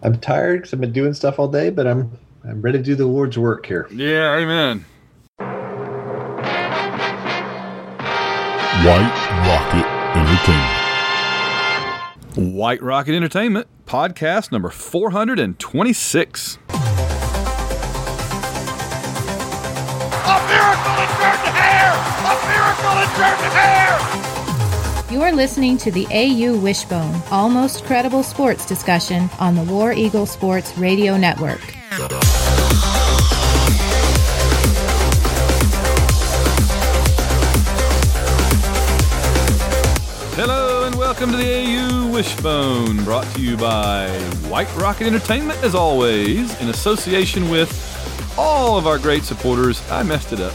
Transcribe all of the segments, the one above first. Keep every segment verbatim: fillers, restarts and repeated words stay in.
I'm tired because I've been doing stuff all day, but I'm I'm ready to do the Lord's work here. Yeah, amen. White Rocket Entertainment. White Rocket Entertainment, podcast number four hundred twenty-six. A miracle in Jordan Hare! A miracle in Jordan Hare! You are listening to the A U Wishbone, almost credible sports discussion on the War Eagle Sports Radio Network. Hello and welcome to the A U Wishbone, brought to you by White Rocket Entertainment, as always, in association with all of our great supporters. I messed it up.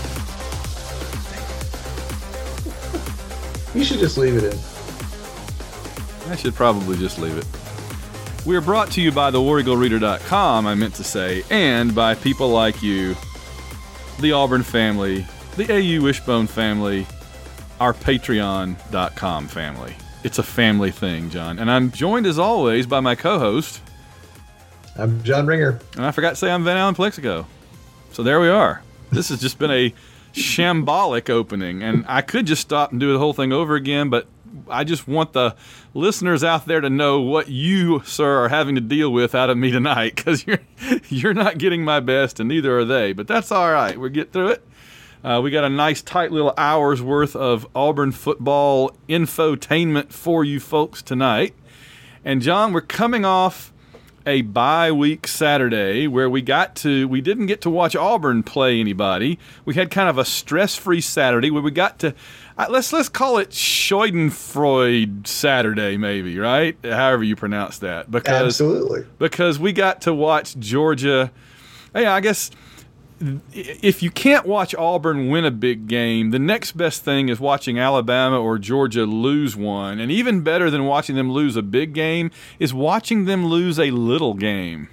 You should just leave it in. I should probably just leave it. We are brought to you by the war eagle reader dot com, I meant to say, and by people like you, the Auburn family, the A U Wishbone family, our patreon dot com family. It's a family thing, John. And I'm joined, as always, by my co-host. I'm John Ringer. And I forgot to say I'm Van Allen Plexico. So there we are. This has just been a shambolic opening, and I could just stop and do the whole thing over again, but I just want the listeners out there to know what you, sir, are having to deal with out of me tonight, because you're you're not getting my best, and neither are they. But that's all right. We'll get through it. Uh, we got a nice, tight little hour's worth of Auburn football infotainment for you folks tonight. And, John, we're coming off a bye week Saturday where we got to we didn't get to watch Auburn play anybody. We had kind of a stress-free Saturday where we got to uh, let's let's call it Schadenfreude Saturday, maybe, right? However you pronounce that. Because Absolutely. Because we got to watch Georgia. Yeah, I guess if you can't watch Auburn win a big game, the next best thing is watching Alabama or Georgia lose one. And even better than watching them lose a big game is watching them lose a little game.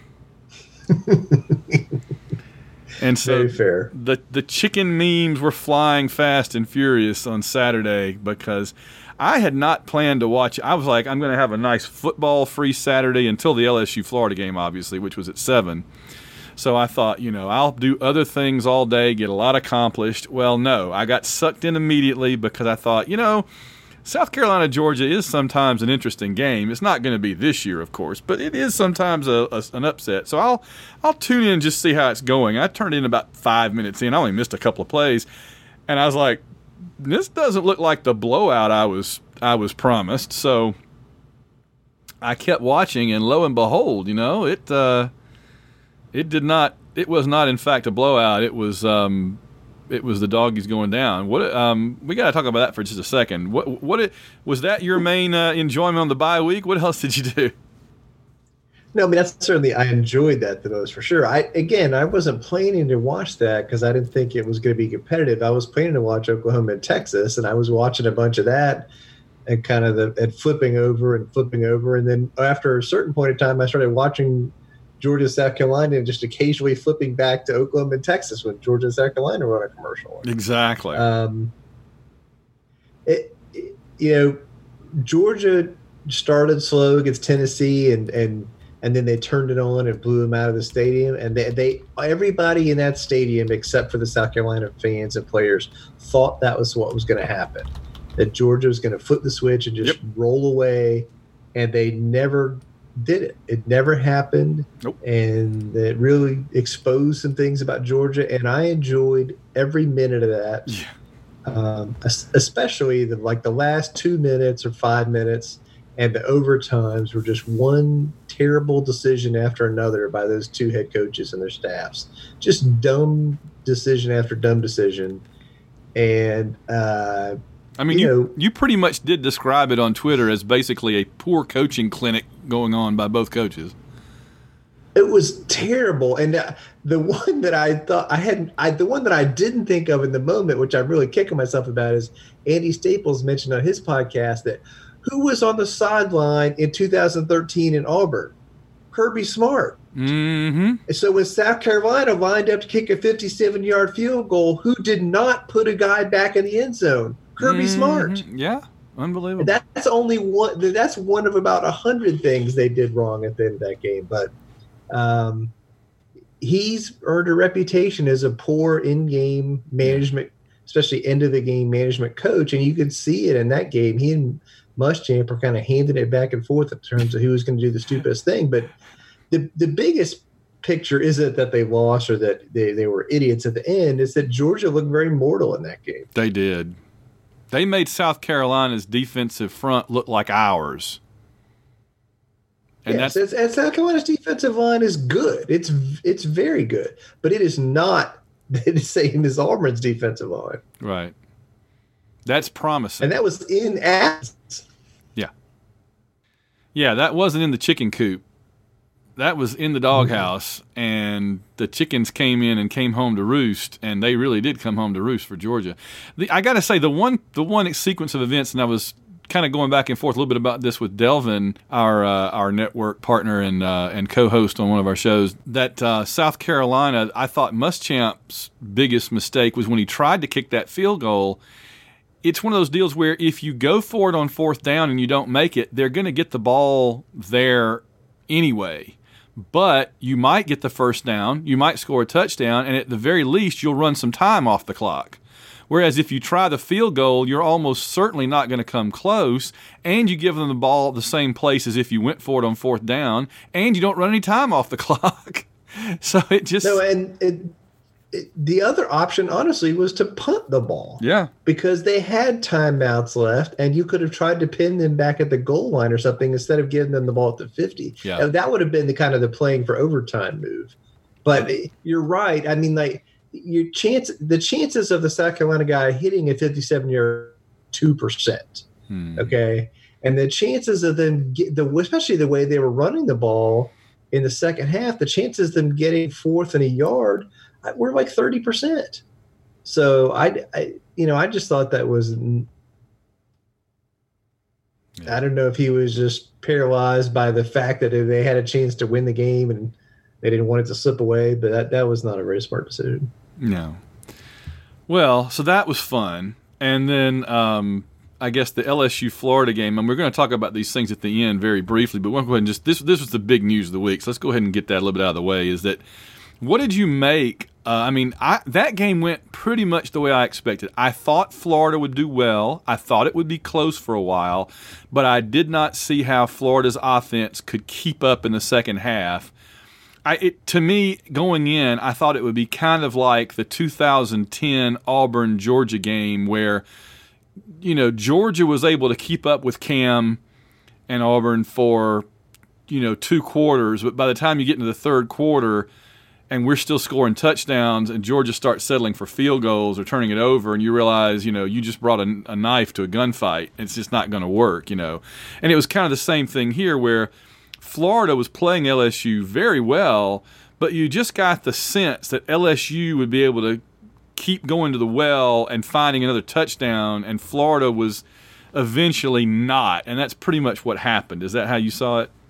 And so Very fair. the the chicken memes were flying fast and furious on Saturday because I had not planned to watch. I was like, I'm going to have a nice football-free Saturday until the L S U-Florida game, obviously, which was at seven. So I thought, you know, I'll do other things all day, get a lot accomplished. Well, no, I got sucked in immediately because I thought, you know, South Carolina, Georgia is sometimes an interesting game. It's not going to be this year, of course, but it is sometimes a, a, an upset. So I'll I'll tune in and just see how it's going. I turned in about five minutes in. I only missed a couple of plays, and I was like, this doesn't look like the blowout I was I was promised. So I kept watching, and lo and behold, you know, it. Uh, It did not. It was not, in fact, a blowout. It was. Um, it was the doggies going down. What? Um, we got to talk about that for just a second. What? What? It, was that your main uh, enjoyment on the bye week? What else did you do? No, I mean, that's certainly, I enjoyed that the most for sure. I Again, I wasn't planning to watch that because I didn't think it was going to be competitive. I was planning to watch Oklahoma and Texas, and I was watching a bunch of that and kind of the and flipping over and flipping over. And then after a certain point in time, I started watching Georgia, South Carolina, and just occasionally flipping back to Oklahoma and Texas when Georgia and South Carolina were on a commercial. Exactly. Um, it, it, you know, Georgia started slow against Tennessee, and and and then they turned it on and blew them out of the stadium. And they, they everybody in that stadium, except for the South Carolina fans and players, thought that was what was going to happen. That Georgia was going to flip the switch and just Yep. roll away, and they never did it. It never happened. Nope. And it really exposed some things about Georgia, and I enjoyed every minute of that. Yeah. Um, es- especially the like the last two minutes or five minutes, and the overtimes were just one terrible decision after another by those two head coaches and their staffs. Just dumb decision after dumb decision, and uh, I mean, you you, know- you pretty much did describe it on Twitter as basically a poor coaching clinic going on by both coaches. it was terrible. And uh, the one that I thought I hadn't, I, the one that I didn't think of in the moment, which I'm really kicking myself about, is Andy Staples mentioned on his podcast that who was on the sideline in two thousand thirteen in Auburn? Kirby Smart. Mm-hmm. And so when South Carolina lined up to kick a fifty-seven-yard field goal, who did not put a guy back in the end zone? Kirby Mm-hmm. Smart. Yeah. Unbelievable. That's only one. That's one of about a hundred things they did wrong at the end of that game. But um, he's earned a reputation as a poor in-game management, especially end of the game management coach, and you could see it in that game. He and Muschamp are kind of handing it back and forth in terms of who was going to do the stupidest thing. But the the biggest picture isn't that they lost or that they, they were idiots at the end. It's that Georgia looked very mortal in that game. They did. They made South Carolina's defensive front look like ours. And yes, that's and South Carolina's defensive line is good. It's it's very good, but it is not the same as Auburn's defensive line. Right. That's promising. And that was in Athens. Yeah. Yeah, that wasn't in the chicken coop. That was in the doghouse, mm-hmm. and the chickens came in and came home to roost, and they really did come home to roost for Georgia. The, I got to say, the one the one sequence of events, and I was kind of going back and forth a little bit about this with Delvin, our uh, our network partner and uh, and co-host on one of our shows, that uh, South Carolina, I thought Muschamp's biggest mistake was when he tried to kick that field goal. It's one of those deals where if you go for it on fourth down and you don't make it, they're going to get the ball there anyway. But you might get the first down, you might score a touchdown, and at the very least, you'll run some time off the clock. Whereas if you try the field goal, you're almost certainly not going to come close, and you give them the ball at the same place as if you went for it on fourth down, and you don't run any time off the clock. So it just... No, and it, it, the other option, honestly, was to punt the ball. Yeah. Because they had timeouts left, and you could have tried to pin them back at the goal line or something instead of giving them the ball at the fifty. Yeah. And that would have been the kind of the playing for overtime move. But you're right. I mean, like, your chance, the chances of the South Carolina guy hitting a fifty-seven-yard, two percent. Hmm. Okay? And the chances of them, get the especially the way they were running the ball in the second half, the chances of them getting fourth and a yard – we're like thirty percent. So I, I, you know, I just thought that was, yeah. I don't know if he was just paralyzed by the fact that they had a chance to win the game and they didn't want it to slip away, but that, that was not a very smart decision. No. Well, so that was fun. And then um, I guess the L S U Florida game, and we're going to talk about these things at the end very briefly, but we'll go ahead and just, this, this was the big news of the week. So let's go ahead and get that a little bit out of the way, is that, what did you make? Uh, I mean, I, that game went pretty much the way I expected. I thought Florida would do well. I thought it would be close for a while, but I did not see how Florida's offense could keep up in the second half. I, it, to me, going in, I thought it would be kind of like the two thousand ten Auburn-Georgia game where, you know, Georgia was able to keep up with Cam and Auburn for, you know, two quarters, but by the time you get into the third quarter, and we're still scoring touchdowns, and Georgia starts settling for field goals or turning it over, and you realize, you know, you just brought a, a knife to a gunfight. It's just not going to work, you know. And it was kind of the same thing here where Florida was playing L S U very well, but you just got the sense that L S U would be able to keep going to the well and finding another touchdown, and Florida was eventually not. And that's pretty much what happened. Is that how you saw it?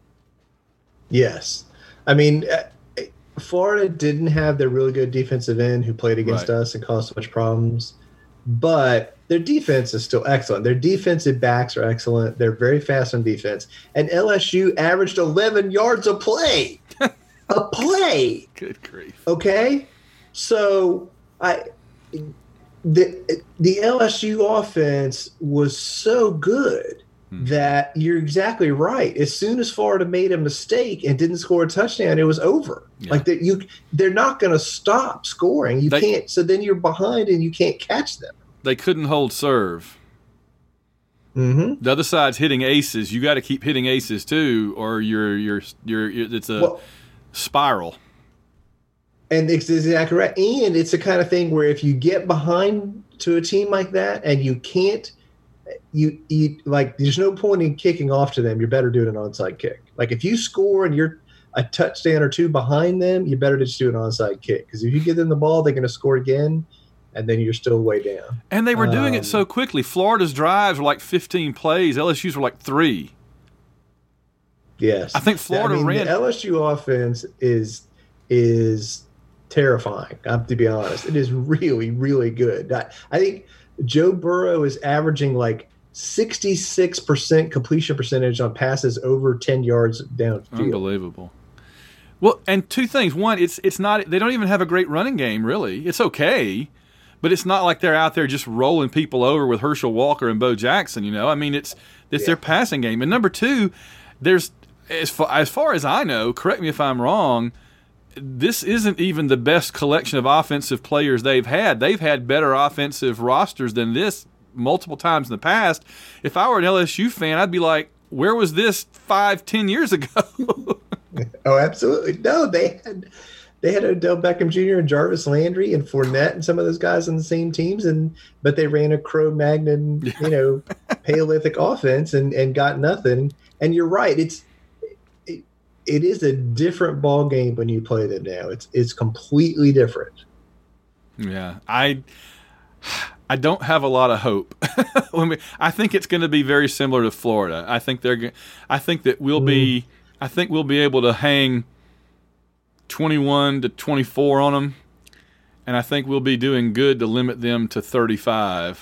Yes. I mean – Florida didn't have their really good defensive end who played against right. us and caused so much problems, but their defense is still excellent. Their defensive backs are excellent. They're very fast on defense. And L S U averaged eleven yards a play. a play. Good grief. Okay? So I the the L S U offense was so good that you're exactly right. As soon as Florida made a mistake and didn't score a touchdown, it was over. Yeah. Like that, you they're not going to stop scoring. You they, can't. So then you're behind and you can't catch them. They couldn't hold serve. Mm-hmm. The other side's hitting aces. You got to keep hitting aces too, or you're you're you're. you're it's a well, spiral. And it's exactly right. And it's the kind of thing where if you get behind to a team like that and you can't. You, you like there's no point in kicking off to them. You're better doing an onside kick. Like if you score and you're a touchdown or two behind them, you better just do an onside kick, because if you give them the ball, they're going to score again, and then you're still way down. And they were doing um, it so quickly. Florida's drives were like fifteen plays. L S U's were like three. Yes, I think Florida I mean, ran. The L S U offense is is terrifying. I have to be honest. It is really, really good. I, I think Joe Burrow is averaging like sixty-six percent completion percentage on passes over ten yards downfield. Unbelievable. Well, and two things. One, it's it's not they don't even have a great running game, really. It's okay, but it's not like they're out there just rolling people over with Herschel Walker and Bo Jackson, you know. I mean, it's it's yeah. their passing game. And number two, there's as far, as far as I know, correct me if I'm wrong, this isn't even the best collection of offensive players they've had. They've had better offensive rosters than this multiple times in the past. If I were an L S U fan, I'd be like, where was this five, ten years ago? Oh, absolutely. No, they had they had Odell Beckham Junior and Jarvis Landry and Fournette and some of those guys on the same teams, and but they ran a Cro-Magnon, you know, Paleolithic offense and, and got nothing. And you're right. It's it, it is a different ball game when you play them now. It's it's completely different. Yeah, I I don't have a lot of hope. I think it's going to be very similar to Florida. I think they're. I think that we'll mm. be. I think we'll be able to hang twenty-one to twenty-four on them, and I think we'll be doing good to limit them to thirty-five.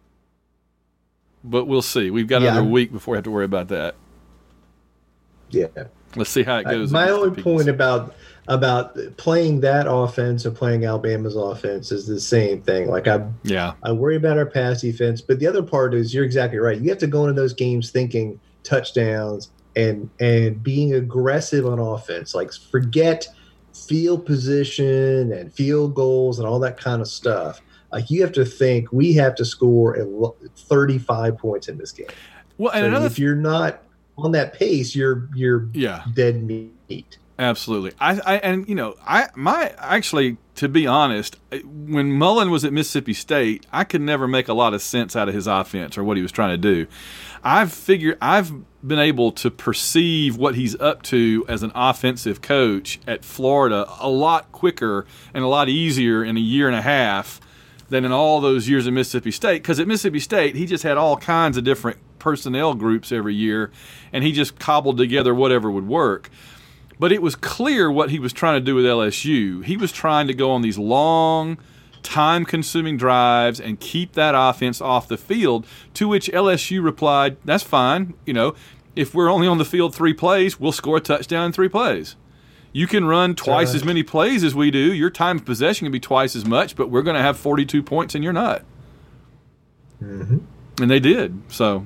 But we'll see. We've got yeah. another week before we have to worry about that. Yeah. Let's see how it goes. Uh, my only point about about playing that offense and playing Alabama's offense is the same thing. Like I, yeah, I worry about our pass defense, but the other part is you're exactly right. You have to go into those games thinking touchdowns and and being aggressive on offense. Like forget field position and field goals and all that kind of stuff. Like you have to think we have to score thirty-five points in this game. Well, and so another if you're not on that pace, you're you're yeah. dead meat. Absolutely. I, I and you know, I my actually to be honest, when Mullen was at Mississippi State, I could never make a lot of sense out of his offense or what he was trying to do. I've figured I've been able to perceive what he's up to as an offensive coach at Florida a lot quicker and a lot easier in a year and a half than in all those years at Mississippi State. Because at Mississippi State, he just had all kinds of different personnel groups every year, and he just cobbled together whatever would work. But it was clear what he was trying to do with L S U. He was trying to go on these long, time-consuming drives and keep that offense off the field, to which L S U replied, that's fine. You know, if we're only on the field three plays, we'll score a touchdown in three plays. You can run twice as many plays as we do. Your time of possession can be twice as much, but we're going to have forty-two points and you're not. Mm-hmm. And they did. So,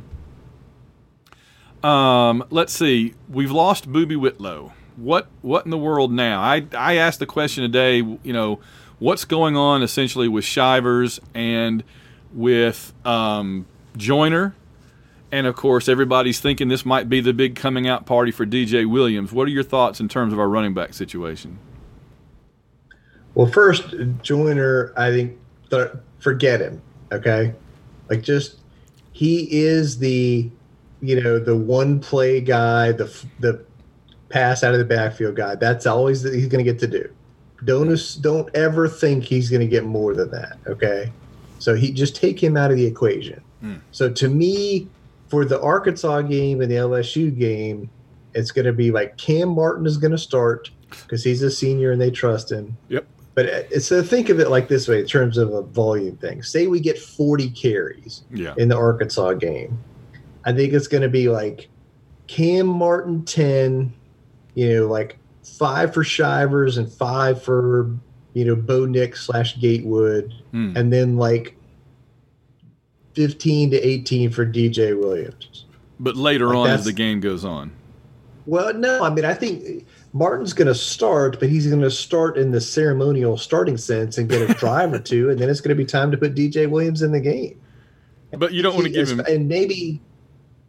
um, let's see. We've lost Boobie Whitlow. What what in the world now? I I asked the question today, you know, what's going on essentially with Shivers and with um, Joyner? And, of course, everybody's thinking this might be the big coming out party for D J Williams. What are your thoughts in terms of our running back situation? Well, first, Joyner, I think, th- forget him, okay? Like, just he is the, you know, the one-play guy, the the pass out of the backfield guy. That's always that he's going to get to do. Don't don't ever think he's going to get more than that, okay? So he just take him out of the equation. Mm. So to me, for the Arkansas game and the L S U game, it's going to be like Cam Martin is going to start because he's a senior and they trust him. Yep. But so think of it like this way in terms of a volume thing. Say we get forty carries yeah. in the Arkansas game. I think it's going to be like Cam Martin ten, you know, like five for Shivers and five for, you know, Bo Nix slash Gatewood, hmm. and then like fifteen to eighteen for D J Williams. But later like on as the game goes on. Well, no, I mean, I think Martin's going to start, but he's going to start in the ceremonial starting sense and get a drive or two, and then it's going to be time to put D J Williams in the game. But you don't want to give him – and maybe –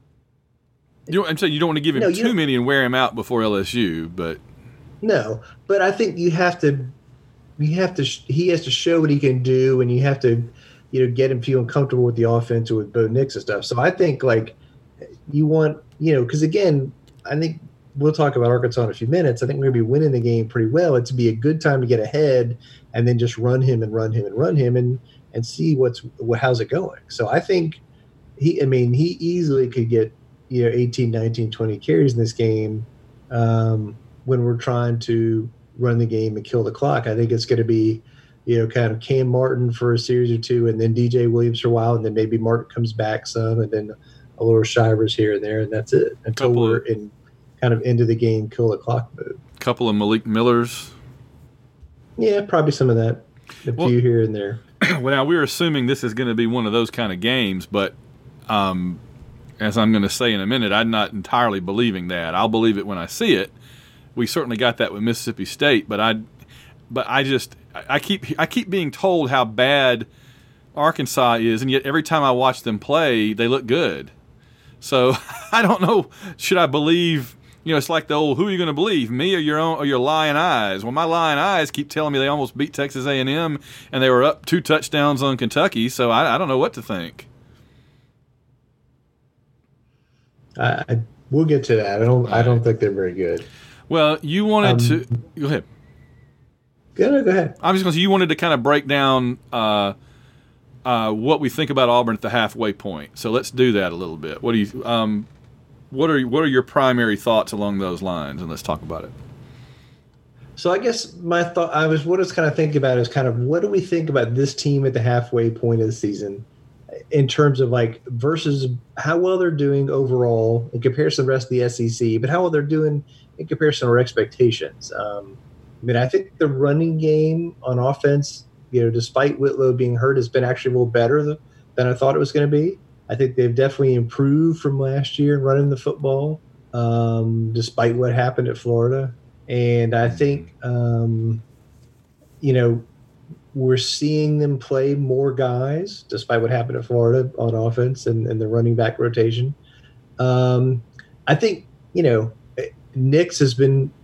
You, I'm saying you don't want to give him no, too many and wear him out before L S U, but no. But I think you have to, you have to. He has to show what he can do, and you have to, you know, get him feeling comfortable with the offense with Bo Nix and stuff. So I think like you want, you know, because again, I think we'll talk about Arkansas in a few minutes. I think we're gonna be winning the game pretty well. It's be a good time to get ahead and then just run him and run him and run him and and see what's what how's it going. So I think he. I mean, he easily could get, you know, eighteen, nineteen, twenty carries in this game um, when we're trying to run the game and kill the clock. I think it's going to be you know, kind of Cam Martin for a series or two, and then D J Williams for a while, and then maybe Martin comes back some, and then a little Shivers here and there, and that's it until couple we're of, in kind of into the game, kill the clock mode. Couple of Malik Millers. Yeah, probably some of that. A well, few here and there. Well, now we're assuming this is going to be one of those kind of games, but um, as I'm going to say in a minute, I'm not entirely believing that. I'll believe it when I see it. We certainly got that with Mississippi State, but I, but I just I keep I keep being told how bad Arkansas is, and yet every time I watch them play, they look good. So I don't know. Should I believe? You know, it's like the old, who are you going to believe, me or your own, or your lying eyes? Well, my lying eyes keep telling me they almost beat Texas A and M, and they were up two touchdowns on Kentucky, so I, I don't know what to think. I, I we'll get to that. I don't. Right. I don't think they're very good. Well, you wanted um, to go ahead. Go, go ahead. I was just going to say you wanted to kind of break down uh, uh, what we think about Auburn at the halfway point. So let's do that a little bit. What do you? Um, What are what are your primary thoughts along those lines? And let's talk about it. So I guess my thought, I was what I was kind of thinking about is kind of what do we think about this team at the halfway point of the season in terms of like versus how well they're doing overall in comparison to the rest of the S E C, but how well they're doing in comparison to our expectations. Um, I mean, I think the running game on offense, you know, despite Whitlow being hurt, has been actually a little better than, than I thought it was going to be. I think they've definitely improved from last year in running the football, um, despite what happened at Florida. And I think, um, you know, we're seeing them play more guys, despite what happened at Florida on offense and, and the running back rotation. Um, I think, you know, Nix has been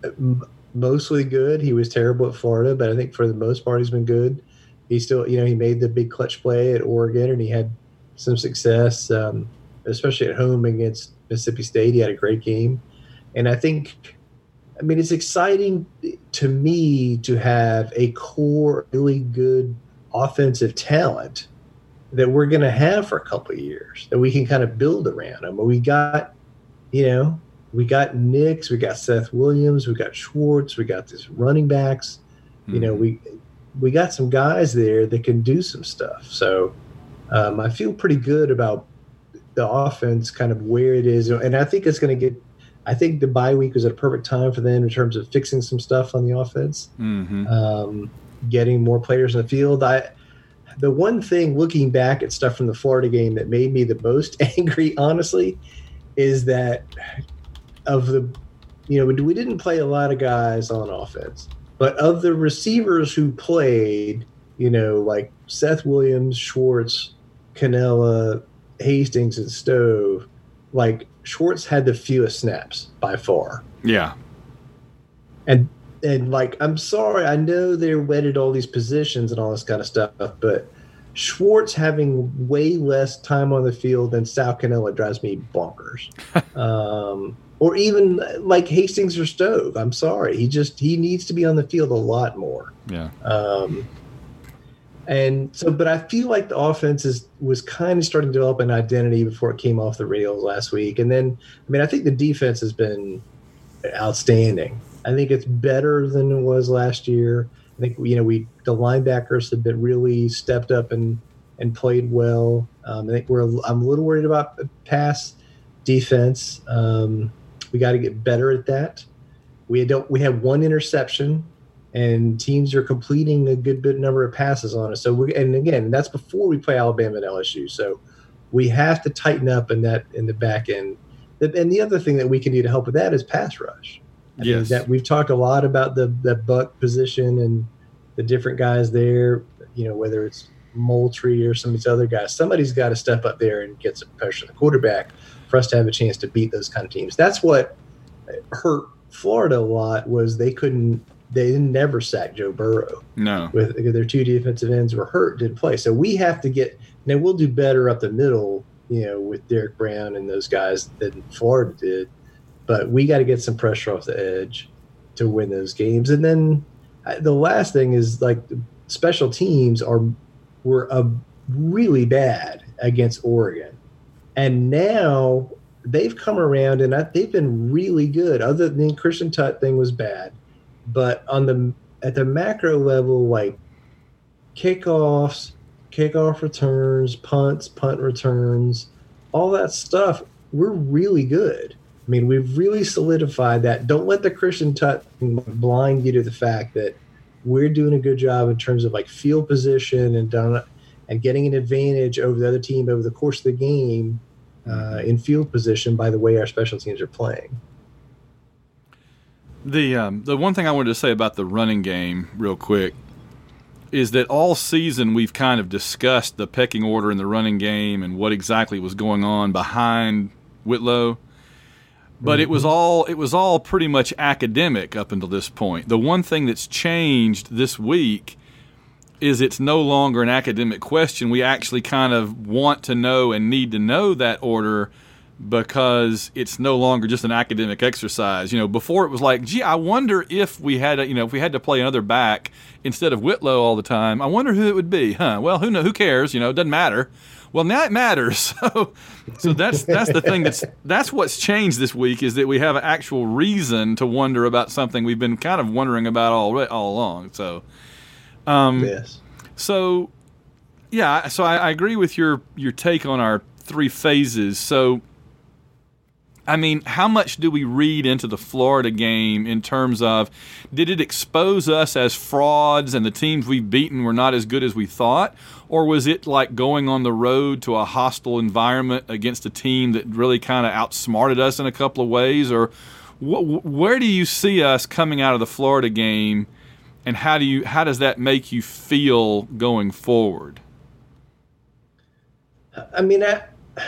mostly good. He was terrible at Florida, but I think for the most part he's been good. He still, you know, he made the big clutch play at Oregon, and he had some success, um, especially at home against Mississippi State. He had a great game. And I think, I mean, it's exciting to me to have a core, really good offensive talent that we're going to have for a couple of years, that we can kind of build around. I mean, we got, you know, we got Nix, we got Seth Williams, we got Schwartz, we got these running backs. Mm-hmm. You know, we we got some guys there that can do some stuff. So, Um, I feel pretty good about the offense, kind of where it is, and I think it's going to get. I think the bye week was at a perfect time for them in terms of fixing some stuff on the offense, mm-hmm. um, getting more players in the field. I, the one thing looking back at stuff from the Florida game that made me the most angry, honestly, is that of the, you know, we didn't play a lot of guys on offense, but of the receivers who played, you know, like Seth Williams, Schwartz, Canella, Hastings, and Stove, like Schwartz had the fewest snaps by far. Yeah. And and like, I'm sorry, I know they're wedded all these positions and all this kind of stuff, but Schwartz having way less time on the field than Sal Canella drives me bonkers. um, or even like Hastings or Stove. I'm sorry. He just he needs to be on the field a lot more. Yeah. Um And so, but I feel like the offense is, was kind of starting to develop an identity before it came off the rails last week. And then, I mean, I think the defense has been outstanding. I think it's better than it was last year. I think, you know, we, the linebackers have been really stepped up and, and played well. Um, I think we're, I'm a little worried about the pass defense. Um, we got to get better at that. We don't, we have one interception, and teams are completing a good bit number of passes on us. So we, and again, that's before we play Alabama and L S U. So we have to tighten up in that in the back end. And the other thing that we can do to help with that is pass rush. I yes, mean, that we've talked a lot about the the buck position and the different guys there. You know, whether it's Moultrie or some of these other guys, somebody's got to step up there and get some pressure on the quarterback for us to have a chance to beat those kind of teams. That's what hurt Florida a lot, was they couldn't. They never sacked Joe Burrow. No. With their two defensive ends were hurt, didn't play. So we have to get – now we'll do better up the middle, you know, with Derek Brown and those guys than Florida did. But we got to get some pressure off the edge to win those games. And then the last thing is, like, special teams are were a really bad against Oregon. And now they've come around, and I, they've been really good. Other than Christian Tutt thing was bad. But on the at the macro level, like kickoffs, kickoff returns, punts, punt returns, all that stuff, we're really good. I mean, we've really solidified that. Don't let the Christian Tut blind you to the fact that we're doing a good job in terms of like field position and done, and getting an advantage over the other team over the course of the game uh, in field position by the way our special teams are playing. The um, the one thing I wanted to say about the running game real quick is that all season we've kind of discussed the pecking order in the running game and what exactly was going on behind Whitlow. But it was all it was all pretty much academic up until this point. The one thing that's changed this week is it's no longer an academic question. We actually kind of want to know and need to know that order because it's no longer just an academic exercise. You know, before it was like, gee, I wonder if we had a, you know if we had to play another back instead of Whitlow all the time. I wonder who it would be, huh? Well, who know? Who cares? You know, it doesn't matter. Well, now it matters. So, so that's that's the thing that's that's what's changed this week is that we have an actual reason to wonder about something we've been kind of wondering about all all along. So, um, yes. So, yeah. So I, I agree with your your take on our three phases. So, I mean, how much do we read into the Florida game in terms of did it expose us as frauds and the teams we've beaten were not as good as we thought? Or was it like going on the road to a hostile environment against a team that really kind of outsmarted us in a couple of ways? Or wh- where do you see us coming out of the Florida game, and how do you how does that make you feel going forward? I mean, I,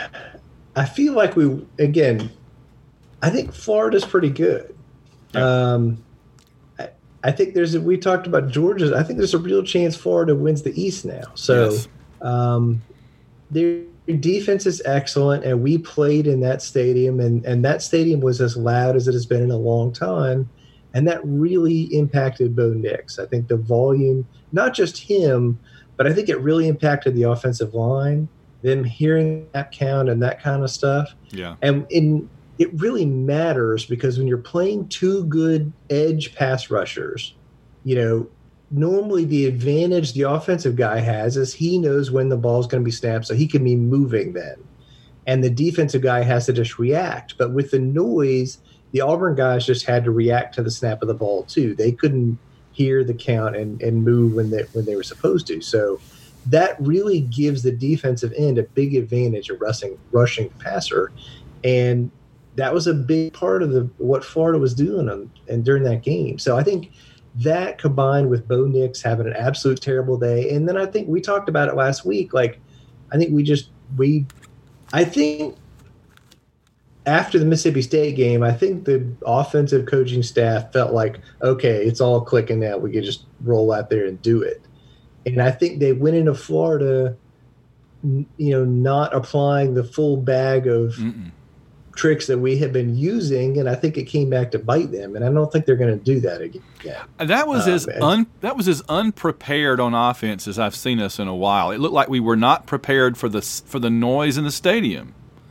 I feel like we, again, I think Florida's pretty good. Yeah. Um, I, I think there's a, we talked about Georgia. I think there's a real chance Florida wins the East now. So yes. um, their defense is excellent, and we played in that stadium, and, and that stadium was as loud as it has been in a long time, and that really impacted Bo Nix. I think the volume, not just him, but I think it really impacted the offensive line, them hearing that count and that kind of stuff. Yeah. And in it really matters because when you're playing two good edge pass rushers, you know, normally the advantage the offensive guy has is he knows when the ball is going to be snapped, so he can be moving then. And the defensive guy has to just react. But with the noise, the Auburn guys just had to react to the snap of the ball too. They couldn't hear the count and, and move when they, when they were supposed to. So that really gives the defensive end a big advantage of rushing, rushing the passer. And that was a big part of the what Florida was doing on, and during that game. So I think that combined with Bo Nix having an absolute terrible day, and then I think we talked about it last week. Like, I think we just we, I think after the Mississippi State game, I think the offensive coaching staff felt like, okay, it's all clicking now. We could just roll out there and do it. And I think they went into Florida, you know, not applying the full bag of. Mm-mm. tricks that we have been using, and I think it came back to bite them, and I don't think they're going to do that again. That was uh, as un, that was as unprepared on offense as I've seen us in a while. It looked like we were not prepared for the for the noise in the stadium.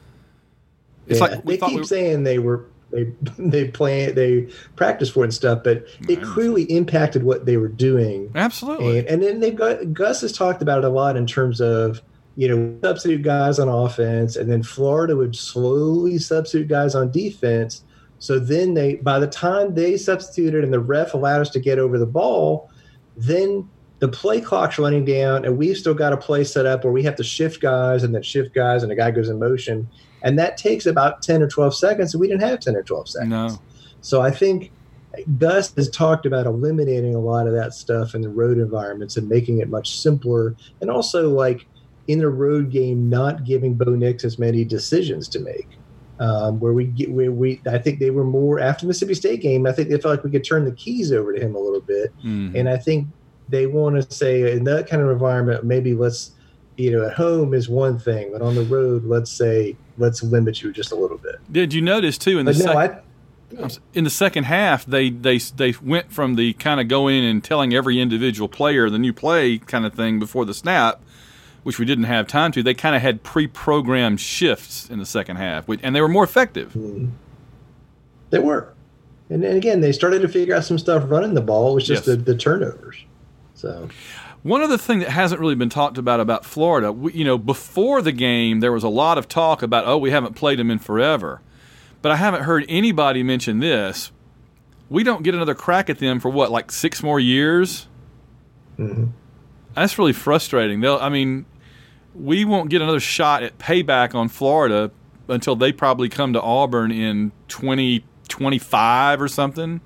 It's yeah, like we they keep we saying they were they they play they practice for it and stuff, but it clearly impacted what they were doing. Absolutely, and, and then they've got Gus has talked about it a lot in terms of, you know, substitute guys on offense, and then Florida would slowly substitute guys on defense. So then they, by the time they substituted and the ref allowed us to get over the ball, then the play clock's running down, and we've still got a play set up where we have to shift guys and then shift guys, and the guy goes in motion. And that takes about ten or twelve seconds, and we didn't have ten or twelve seconds. No. So I think Gus has talked about eliminating a lot of that stuff in the road environments and making it much simpler, and also, like, in the road game, not giving Bo Nix as many decisions to make. Um, where we get, where we, I think they were more after the Mississippi State game. I think they felt like we could turn the keys over to him a little bit, mm-hmm. and I think they want to say in that kind of environment, maybe let's, you know, at home is one thing, but on the road, let's say let's limit you just a little bit. Did you notice too in the but no, sec- I, yeah. in the second half they they they went from the kind of go in and telling every individual player the new play kind of thing before the snap, which we didn't have time to. They kind of had pre-programmed shifts in the second half, and they were more effective. Mm-hmm. They were. And, and again, they started to figure out some stuff running the ball. It was just yes. the, the turnovers. So, One other thing that hasn't really been talked about about Florida, we, you know, before the game, there was a lot of talk about, oh, we haven't played them in forever. But I haven't heard anybody mention this. We don't get another crack at them for, what, like six more years? Mm-hmm. That's really frustrating. They'll, I mean, we won't get another shot at payback on Florida until they probably come to Auburn in twenty twenty-five or something.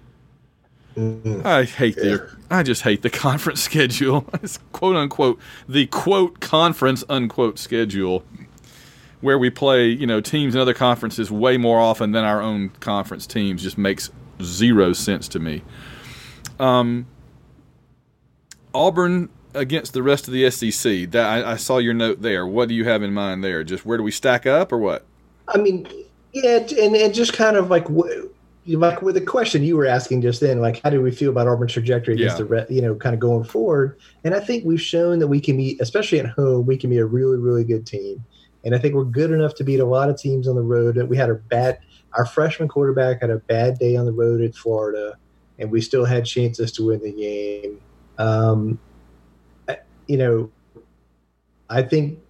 Mm-hmm. I hate yeah. the I just hate the conference schedule. It's quote unquote the quote conference unquote schedule, where we play, you know, teams in other conferences way more often than our own conference teams. Just makes zero sense to me. Um, Auburn against the rest of the S E C. That I, I saw your note there. What do you have in mind there? Just where do we stack up, or what? I mean, yeah, and and just kind of like. Like with the question you were asking just then, like how do we feel about Auburn's trajectory against yeah. the, re- you know, kind of going forward? And I think we've shown that we can be, especially at home, we can be a really, really good team. And I think we're good enough to beat a lot of teams on the road. We had a bad, our freshman quarterback had a bad day on the road at Florida, and we still had chances to win the game. Um, I, you know, I think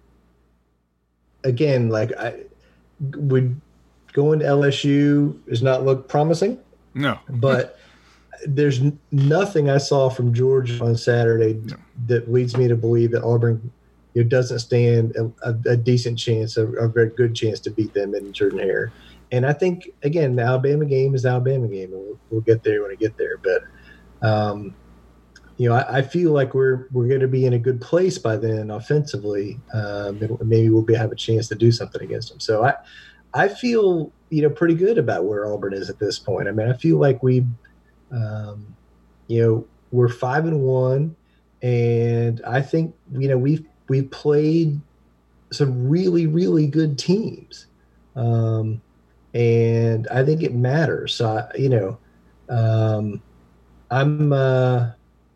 again, like I would. Going to L S U does not look promising. No. But there's n- nothing I saw from Georgia on Saturday no. that leads me to believe that Auburn you know, doesn't stand a, a, a decent chance, a, a very good chance to beat them in Jordan Hare. And I think, again, the Alabama game is the Alabama game, and we'll, we'll get there when we get there. But, um, you know, I, I feel like we're we're going to be in a good place by then offensively. Um, and maybe we'll be, have a chance to do something against them. So I – I feel, you know, pretty good about where Auburn is at this point. I mean, I feel like we, um, you know, we're five and one, and I think, you know, we've we've played some really, really good teams, um, and I think it matters. So, I, you know, um, I'm, uh,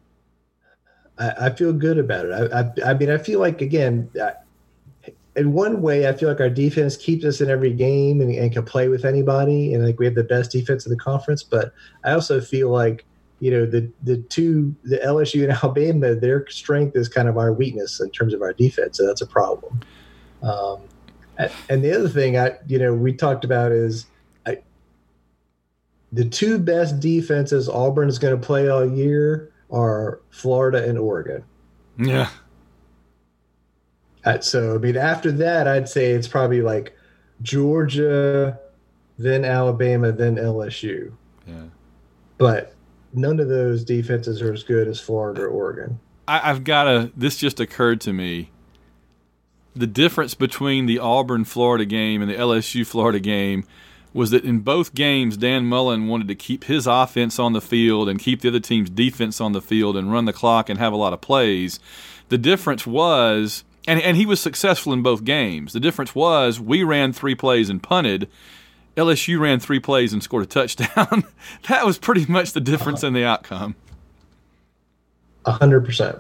I, I feel good about it. I, I, I mean, I feel like again. I, In one way, I feel like our defense keeps us in every game and, and can play with anybody, and like we have the best defense in the conference. But I also feel like, you know, the the two, the L S U and Alabama, their strength is kind of our weakness in terms of our defense, so that's a problem. Um, and the other thing I, you know, we talked about is I, the two best defenses Auburn is going to play all year are Florida and Oregon. Yeah. So, I mean, after that, I'd say it's probably like Georgia, then Alabama, then L S U. Yeah. But none of those defenses are as good as Florida or Oregon. I, I've got to – this just occurred to me. The difference between the Auburn-Florida game and the L S U-Florida game was that in both games, Dan Mullen wanted to keep his offense on the field and keep the other team's defense on the field and run the clock and have a lot of plays. The difference was – And and he was successful in both games. The difference was we ran three plays and punted. L S U ran three plays and scored a touchdown. That was pretty much the difference in the outcome. A hundred percent.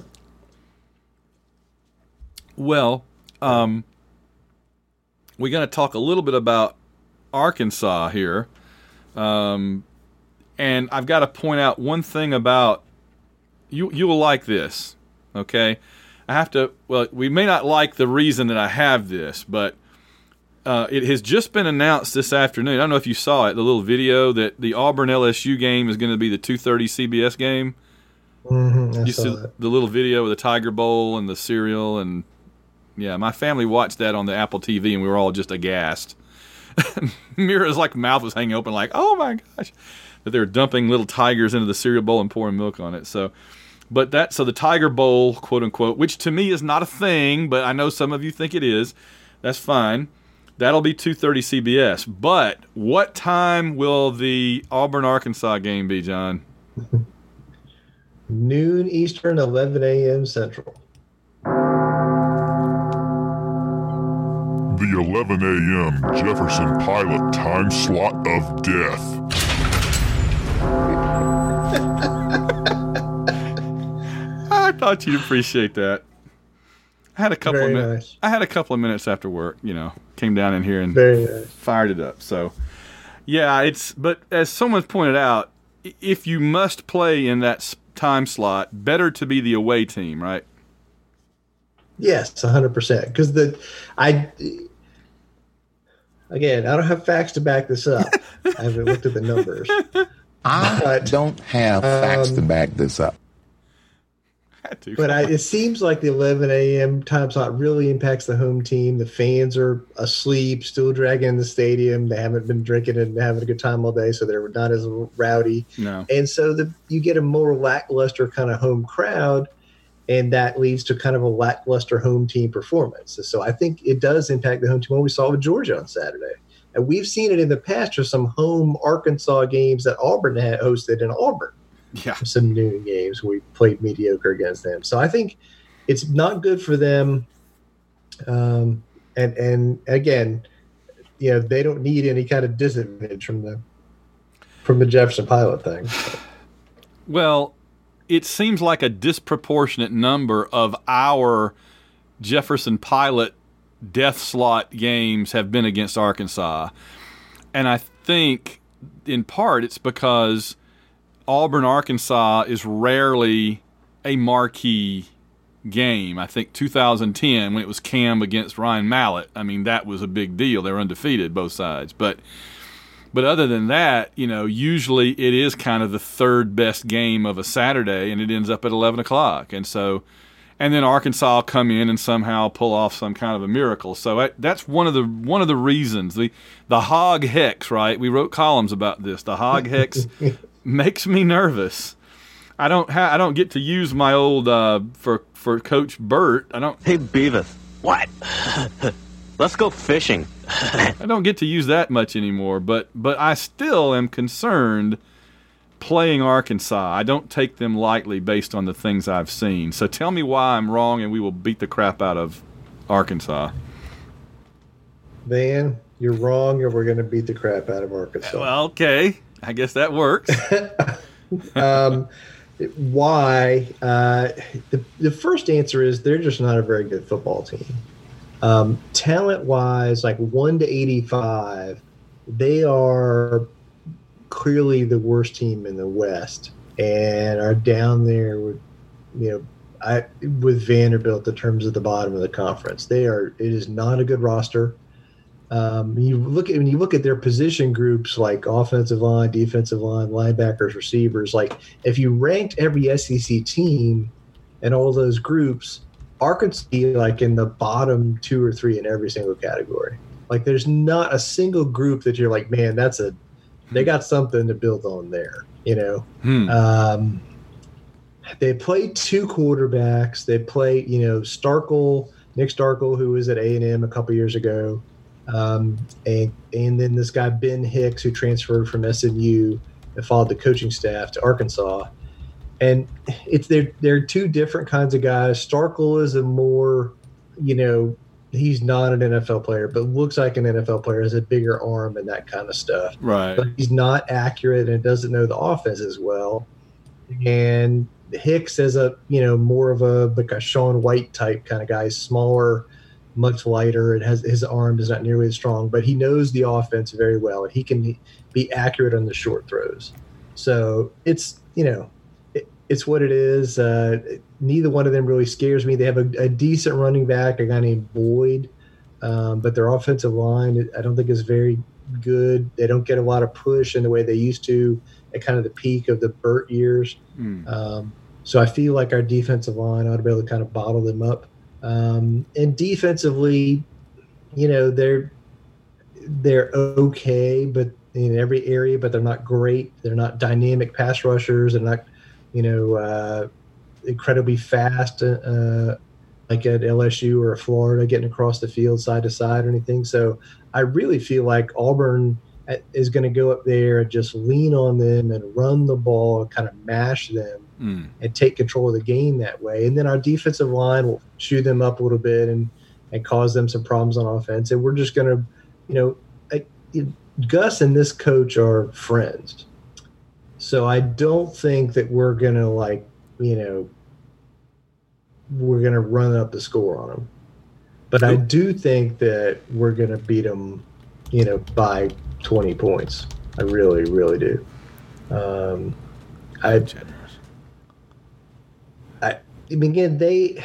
Well, um, we're going to talk a little bit about Arkansas here. Um, and I've got to point out one thing about you. You will like this, okay? I have to, well, we may not like the reason that I have this, but uh, it has just been announced this afternoon. I don't know if you saw it, the little video that the Auburn L S U game is going to be the two thirty C B S game. Mm-hmm, I you saw see that. The little video of the Tiger Bowl and the cereal, and yeah, my family watched that on the Apple T V, and we were all just aghast. Mira's like mouth was hanging open, like, oh my gosh, that they were dumping little tigers into the cereal bowl and pouring milk on it. So. But that, so the Tiger Bowl, quote unquote, which to me is not a thing, but I know some of you think it is. That's fine. That'll be two thirty C B S. But what time will the Auburn-Arkansas game be, John? Noon Eastern, eleven a.m. Central. The eleven a.m. Jefferson Pilot time slot of death. I thought you'd appreciate that. I had a couple Very of minutes. nice. I had a couple of minutes after work. You know, came down in here and Very nice. fired it up. So, yeah, it's. But as someone pointed out, if you must play in that time slot, better to be the away team, right? Yes, one hundred percent. Because the I again, I don't have facts to back this up. I haven't looked at the numbers. I but, don't have facts um, to back this up. But I, it seems like the eleven a.m. time slot really impacts the home team. The fans are asleep, still dragging in the stadium. They haven't been drinking and having a good time all day, so they're not as rowdy. No. And so the, you get a more lackluster kind of home crowd, and that leads to kind of a lackluster home team performance. So I think it does impact the home team. What we saw with Georgia on Saturday. And we've seen it in the past for some home Arkansas games that Auburn had hosted in Auburn. Yeah. Some noon games we played mediocre against them. So I think it's not good for them. Um, and and again, you know, they don't need any kind of disadvantage from the from the Jefferson Pilot thing. Well, it seems like a disproportionate number of our Jefferson Pilot death slot games have been against Arkansas. And I think in part it's because Auburn, Arkansas is rarely a marquee game. I think two thousand ten, when it was Cam against Ryan Mallett, I mean, that was a big deal. They were undefeated, both sides. But but other than that, you know, usually it is kind of the third best game of a Saturday, and it ends up at eleven o'clock. And so, and then Arkansas will come in and somehow pull off some kind of a miracle. So that, that's one of the one of the reasons. The the hog hex, right? We wrote columns about this. The hog hex makes me nervous. I don't ha- I don't get to use my old uh, for for Coach Burt. I don't. Hey Beavis, what? Let's go fishing. I don't get to use that much anymore. But but I still am concerned playing Arkansas. I don't take them lightly based on the things I've seen. So tell me why I'm wrong, and we will beat the crap out of Arkansas. Van, you're wrong, or we're going to beat the crap out of Arkansas. Well, okay. I guess that works. um, why? Uh, the, the first answer is they're just not a very good football team. Um, talent-wise, like one to eighty-five, they are clearly the worst team in the West and are down there with, you know, I, with Vanderbilt in terms of the bottom of the conference. They are. It is not a good roster. Um, you look at when you look at their position groups like offensive line, defensive line, linebackers, receivers. Like if you ranked every S E C team and all those groups, Arkansas like in the bottom two or three in every single category. Like there's not a single group that you're like, man, that's a they got something to build on there. You know, Hmm. um, they play two quarterbacks. They play, you know, Starkel, Nick Starkel, who was at A and M a couple years ago. Um, and and then this guy Ben Hicks, who transferred from S M U and followed the coaching staff to Arkansas, and it's they're they're two different kinds of guys. Starkel is a more, you know, he's not an N F L player, but looks like an N F L player, has a bigger arm and that kind of stuff. Right. But he's not accurate and doesn't know the offense as well. And Hicks is a, you know, more of a like a Sean White type kind of guy, smaller, much lighter, and has his arm is not nearly as strong, but he knows the offense very well and he can be accurate on the short throws. So it's, you know, it, it's what it is. Uh, neither one of them really scares me. They have a, a decent running back, a guy named Boyd, um, but their offensive line, I don't think is very good. They don't get a lot of push in the way they used to at kind of the peak of the Burt years. Mm. Um, so I feel like our defensive line ought to be able to kind of bottle them up. Um, and defensively, you know, they're they're okay, but in every area, but they're not great. They're not dynamic pass rushers. They're not, you know, uh, incredibly fast, uh, like at L S U or Florida, getting across the field side to side or anything. So I really feel like Auburn is going to go up there and just lean on them and run the ball and kind of mash them. Mm. And take control of the game that way. And then our defensive line will chew them up a little bit and, and cause them some problems on offense. And we're just going to, you know, I, it, Gus and this coach are friends. So I don't think that we're going to, like, you know, we're going to run up the score on them. But I do think that we're going to beat them, you know, by twenty points. I really, really do. Um, I I mean, again, they,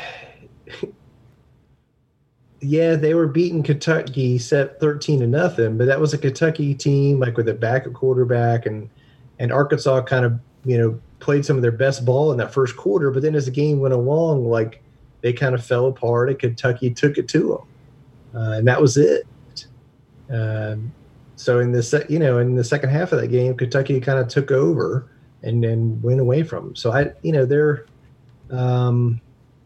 yeah, they were beating Kentucky set thirteen to nothing, but that was a Kentucky team like with a backup quarterback, and and Arkansas kind of you know played some of their best ball in that first quarter. But then as the game went along, like they kind of fell apart, and Kentucky took it to them, uh, and that was it. Um, so in the se- you know in the second half of that game, Kentucky kind of took over and then went away from them. So I you know they're. Um,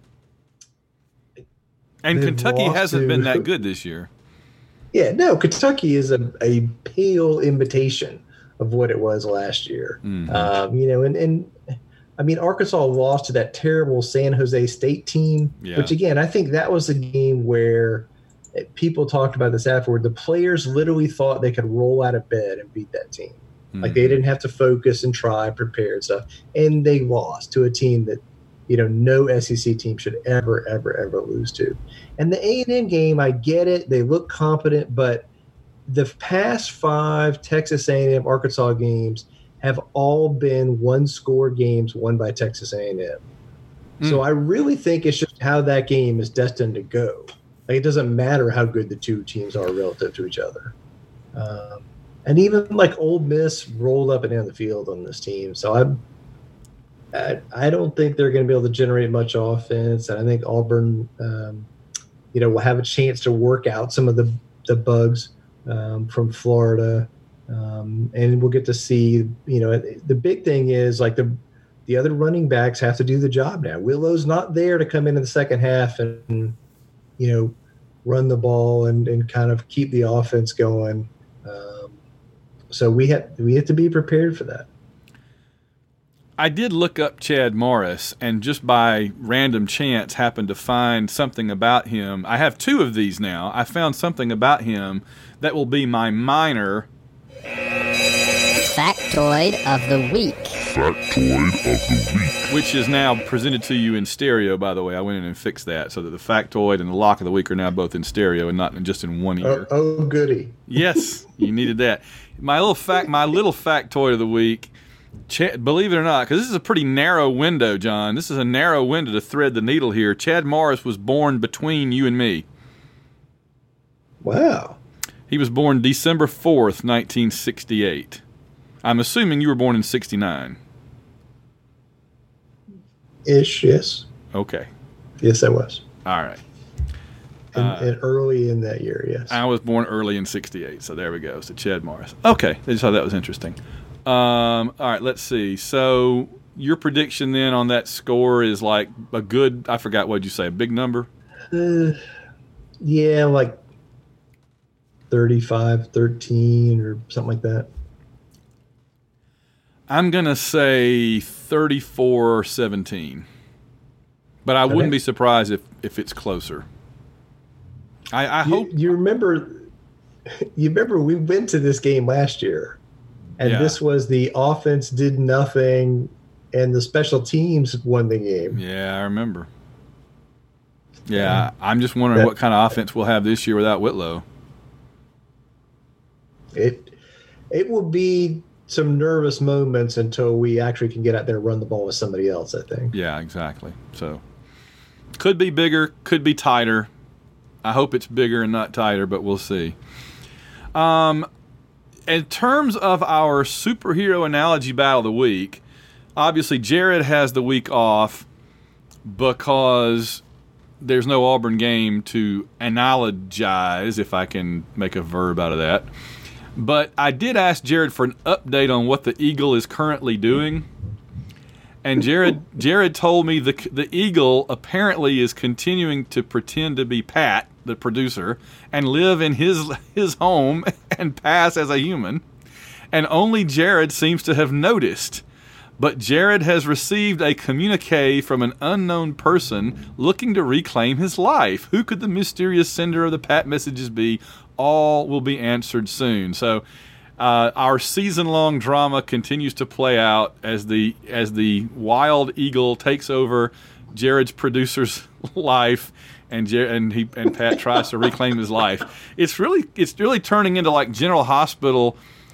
and Kentucky hasn't to, been that good this year. Yeah, no, Kentucky is a, a pale imitation of what it was last year. Mm-hmm. Um, you know, and, and I mean, Arkansas lost to that terrible San Jose State team, yeah. which again, I think that was a game where people talked about this afterward. The players literally thought they could roll out of bed and beat that team. Mm-hmm. Like they didn't have to focus and try and prepare and stuff. And they lost to a team that, you know, no S E C team should ever, ever, ever lose to. And the A and M game, I get it. They look competent, but the past five Texas A and M Arkansas games have all been one-score games won by Texas A and M. Mm. So I really think it's just how that game is destined to go. Like, it doesn't matter how good the two teams are relative to each other. Um, and even, like, Ole Miss rolled up and down the field on this team. So I'm – I, I don't think they're going to be able to generate much offense, and I think Auburn, um, you know, will have a chance to work out some of the the bugs um, from Florida, um, and we'll get to see. You know, the big thing is like the the other running backs have to do the job now. Willow's not there to come in in the second half and you know run the ball and, and kind of keep the offense going. Um, so we have we have to be prepared for that. I did look up Chad Morris, and just by random chance happened to find something about him. I have two of these now. I found something about him that will be my minor factoid of the week. Factoid of the week. Which is now presented to you in stereo, by the way. I went in and fixed that so that the factoid and the lock of the week are now both in stereo and not just in one ear. Oh, oh goody. Yes, you needed that. My little fact, my little factoid of the week. Ch- believe it or not, because this is a pretty narrow window, John. This is a narrow window to thread the needle here. Chad Morris was born between you and me. Wow. He was born December fourth, nineteen sixty-eight. I'm assuming you were born in sixty-nine. Ish, yes. Okay. Yes, I was. All right. And, uh, and early in that year, yes. I was born early in sixty-eight, so there we go. So Chad Morris. Okay, I just thought that was interesting. Um, all right, let's see. So your prediction then on that score is like a good, I forgot what you say, a big number? Uh, yeah, like thirty-five thirteen or something like that. I'm going to say thirty-four seventeen. But I okay. wouldn't be surprised if, if it's closer. I, I you, hope. You remember, you remember we went to this game last year. And yeah. this was the offense did nothing, and the special teams won the game. Yeah, I remember. Yeah, I'm just wondering that, what kind of offense we'll have this year without Whitlow. It it will be some nervous moments until we actually can get out there and run the ball with somebody else, I think. Yeah, exactly. So could be bigger, could be tighter. I hope it's bigger and not tighter, but we'll see. Um. In terms of our superhero analogy battle of the week, obviously Jared has the week off because there's no Auburn game to analogize, if I can make a verb out of that. But I did ask Jared for an update on what the Eagle is currently doing. And Jared Jared told me the the Eagle apparently is continuing to pretend to be Pat, the producer, and live in his his home and pass as a human. And only Jared seems to have noticed. But Jared has received a communique from an unknown person looking to reclaim his life. Who could the mysterious sender of the Pat messages be? All will be answered soon. So uh, our season-long drama continues to play out as the as the wild eagle takes over Jared's producer's life, and Jer- and he and Pat tries to reclaim his life. It's really it's really turning into like General Hospital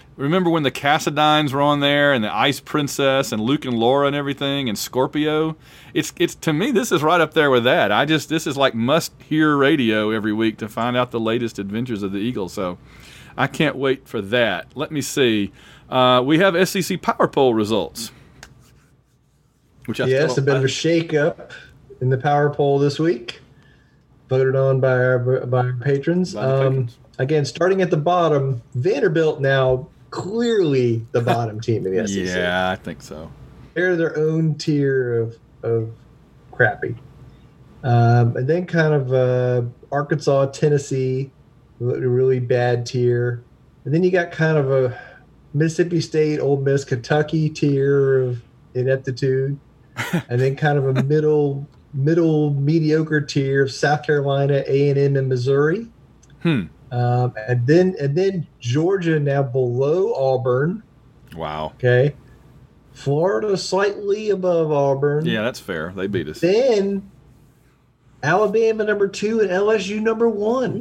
Remember when the Cassadines were on there, and the Ice Princess, and Luke and Laura, and everything, and Scorpio? It's it's to me, this is right up there with that. I just this is like must hear radio every week to find out the latest adventures of the Eagles. So I can't wait for that. Let me see. Uh, we have S E C Power Poll results. Which I yes, still, a bit I, of a shake-up in the Power Poll this week, voted on by our by our patrons. By the Um, patrons. again, starting at the bottom, Vanderbilt now clearly the bottom team in the S E C. Yeah, I think so. They're their own tier of of crappy. Um, and then kind of uh, Arkansas, Tennessee, a really bad tier. And then you got kind of a Mississippi State, Ole Miss, Kentucky tier of ineptitude. And then kind of a middle middle mediocre tier of South Carolina, A and M, and Missouri. Hmm. Um, and then and then Georgia now below Auburn. Wow. Okay. Florida slightly above Auburn. Yeah, that's fair. They beat us. Then Alabama number two and L S U number one.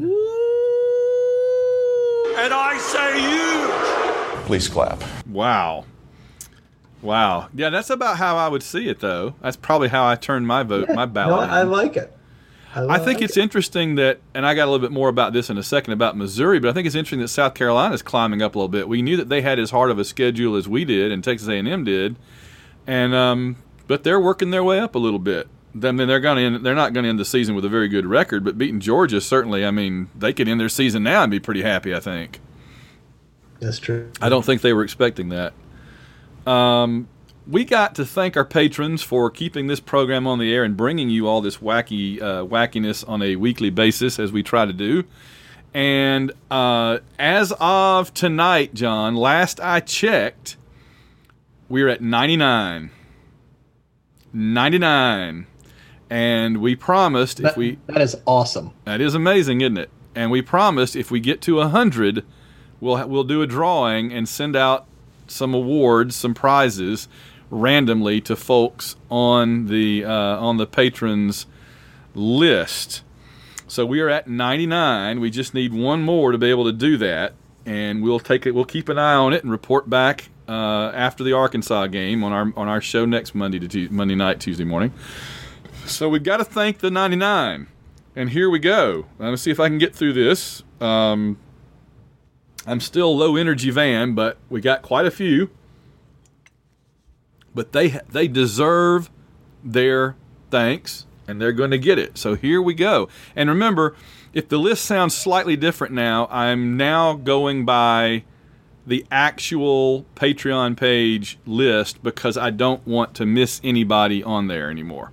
And I say you. Please clap. Wow. Wow. Yeah, that's about how I would see it, though. That's probably how I turned my vote, Yeah, my no, ballot. I in. like it. I, I like think it's it. interesting that, and I got a little bit more about this in a second about Missouri, but I think it's interesting that South Carolina is climbing up a little bit. We knew that they had as hard of a schedule as we did, and Texas A and M did, and um, but they're working their way up a little bit. I mean, they're going to they're not going to end the season with a very good record, but beating Georgia certainly. I mean, they could end their season now and be pretty happy. I think. That's true. I don't think they were expecting that. Um. We got to thank our patrons for keeping this program on the air and bringing you all this wacky uh, wackiness on a weekly basis, as we try to do. And uh, as of tonight, John, last I checked, we're at ninety-nine. ninety-nine. And we promised That, if we... that is awesome. That is amazing, isn't it? And we promised if we get to one hundred, we'll we'll do a drawing and send out some awards, some prizes, randomly to folks on the uh, on the patrons list. So we are at ninety-nine. We just need one more to be able to do that, and we'll take it. We'll keep an eye on it and report back uh, after the Arkansas game on our on our show next Monday to Tuesday, Monday night, Tuesday morning. So we've got to thank the ninety-nine, and here we go. Let me see if I can get through this. Um, I'm still low energy Van, but we got quite a few. But they they deserve their thanks, and they're going to get it. So here we go. And remember, if the list sounds slightly different now, I'm now going by the actual Patreon page list because I don't want to miss anybody on there anymore.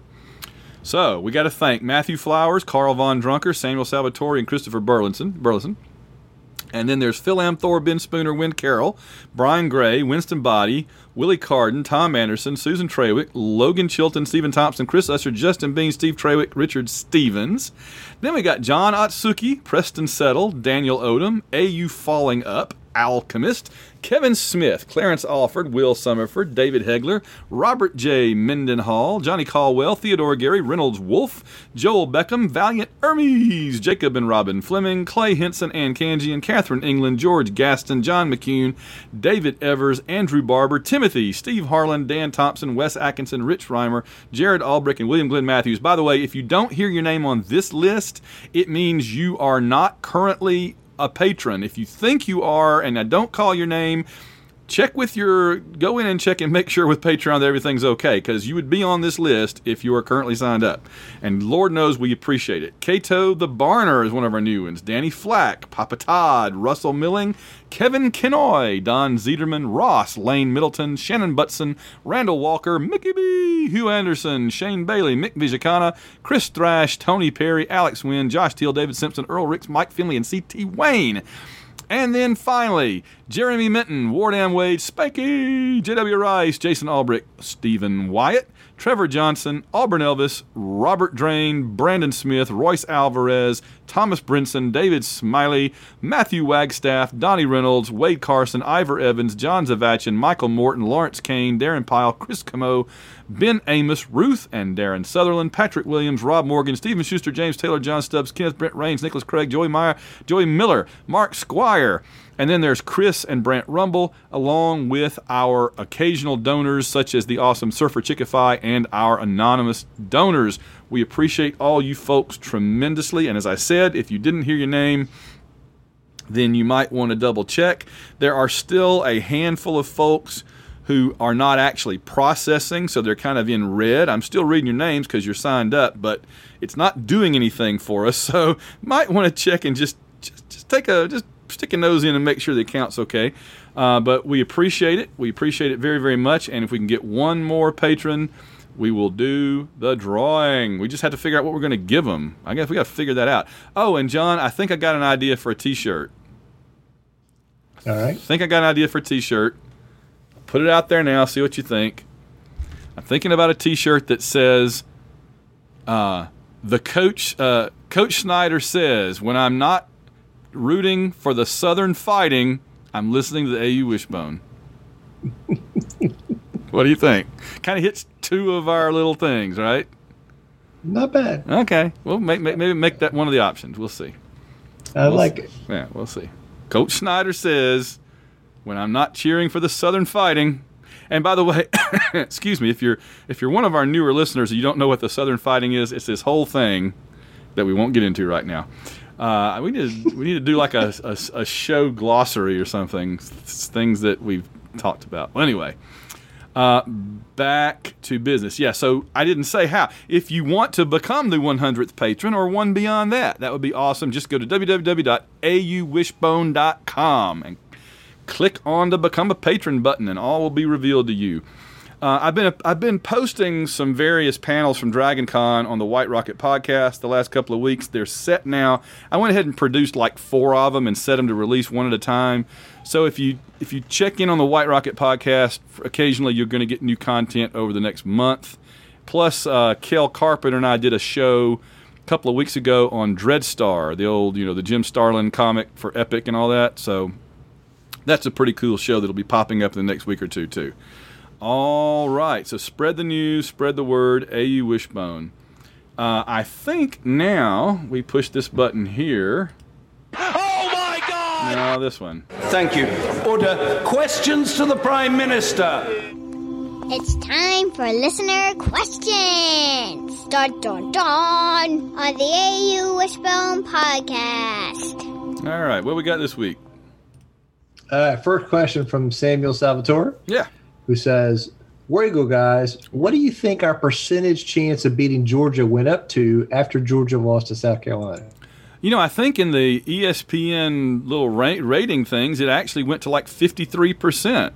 So we got to thank Matthew Flowers, Carl Von Drunker, Samuel Salvatore, and Christopher Burleson. Burleson. And then there's Phil Amthor, Ben Spooner, Wynn Carroll, Brian Gray, Winston Body, Willie Carden, Tom Anderson, Susan Trawick, Logan Chilton, Stephen Thompson, Chris Usher, Justin Bean, Steve Trawick, Richard Stevens. Then we got John Otsuki, Preston Settle, Daniel Odom, A U Falling Up, Alchemist, Kevin Smith, Clarence Alford, Will Summerford, David Hegler, Robert J. Mendenhall, Johnny Caldwell, Theodore Gary, Reynolds Wolf, Joel Beckham, Valiant Hermes, Jacob and Robin Fleming, Clay Henson, Ann Kangian, Catherine England, George Gaston, John McCune, David Evers, Andrew Barber, Timothy, Steve Harlan, Dan Thompson, Wes Atkinson, Rich Reimer, Jared Albrecht, and William Glenn Matthews. By the way, if you don't hear your name on this list, it means you are not currently a patron. If you think you are and I don't call your name, check with your go in and check and make sure with Patreon that everything's okay, because you would be on this list if you are currently signed up, and Lord knows we appreciate it. Cato the Barner is one of our new ones. Danny Flack, Papa Todd, Russell Milling, Kevin Kenoy, Don Zederman, Ross, Lane Middleton, Shannon Butson, Randall Walker, Mickey B, Hugh Anderson, Shane Bailey, Mick Vizicana, Chris Thrash, Tony Perry, Alex Wynn, Josh Teal, David Simpson, Earl Ricks, Mike Finley, and C T Wayne. And then finally, Jeremy Minton, Wardam Wade, Spanky, J W Rice, Jason Albrecht, Stephen Wyatt, Trevor Johnson, Auburn Elvis, Robert Drain, Brandon Smith, Royce Alvarez, Thomas Brinson, David Smiley, Matthew Wagstaff, Donnie Reynolds, Wade Carson, Ivor Evans, John Zavachin, Michael Morton, Lawrence Kane, Darren Pyle, Chris Camo, Ben Amos, Ruth and Darren Sutherland, Patrick Williams, Rob Morgan, Stephen Schuster, James Taylor, John Stubbs, Kenneth Brent Rains, Nicholas Craig, Joey Meyer, Joey Miller, Mark Squire, fire. And then there's Chris and Brant Rumble, along with our occasional donors, such as the awesome Surfer Chickify and our anonymous donors. We appreciate all you folks tremendously. And as I said, if you didn't hear your name, then you might want to double check. There are still a handful of folks who are not actually processing, so they're kind of in red. I'm still reading your names because you're signed up, but it's not doing anything for us. So might want to check and just just, just take a just stick a nose in and make sure the account's okay. Uh, but we appreciate it. We appreciate it very, very much. And if we can get one more patron, we will do the drawing. We just have to figure out what we're going to give them. I guess we got to figure that out. Oh, and John, I think I got an idea for a T-shirt. All right. I think I got an idea for a T-shirt. Put it out there now. See what you think. I'm thinking about a T-shirt that says, uh, "The coach, uh, Coach Snyder says, when I'm not rooting for the Southern Fighting, I'm listening to the A U Wishbone." What do you think? Kind of hits two of our little things, right? Not bad. Okay. Well, make, make, maybe make that one of the options. We'll see. I we'll like see. it. Yeah, we'll see. Coach Snyder says, when I'm not cheering for the Southern Fighting. And by the way, excuse me, if you're if you're one of our newer listeners and you don't know what the Southern Fighting is, it's this whole thing that we won't get into right now. Uh, we need to, we need to do like a, a, a show glossary or something, things that we've talked about. Well, anyway, uh, back to business. Yeah, so I didn't say how. If you want to become the one hundredth patron or one beyond that, that would be awesome. Just go to w w w dot a u wishbone dot com and click on the Become a Patron button, and all will be revealed to you. Uh, I've been I've been posting some various panels from DragonCon on the White Rocket podcast the last couple of weeks. They're set now. I went ahead and produced like four of them and set them to release one at a time. So if you if you check in on the White Rocket podcast, occasionally you're going to get new content over the next month. Plus, uh, Kel Carpenter and I did a show a couple of weeks ago on Dreadstar, the old, you know, the Jim Starlin comic for Epic and all that. So that's a pretty cool show that'll be popping up in the next week or two too. All right, so spread the news, spread the word, A U Wishbone. Uh, I think now we push this button here. Oh my God! No, this one. Thank you. Order. Questions to the Prime Minister. It's time for listener questions. Dun dun dun on the A U Wishbone podcast. All right, what we got this week? Uh, first question from Samuel Salvatore. Yeah. Who says, War Eagle guys, what do you think our percentage chance of beating Georgia went up to after Georgia lost to South Carolina? You know, I think in the E S P N little ra- rating things, it actually went to like fifty-three percent.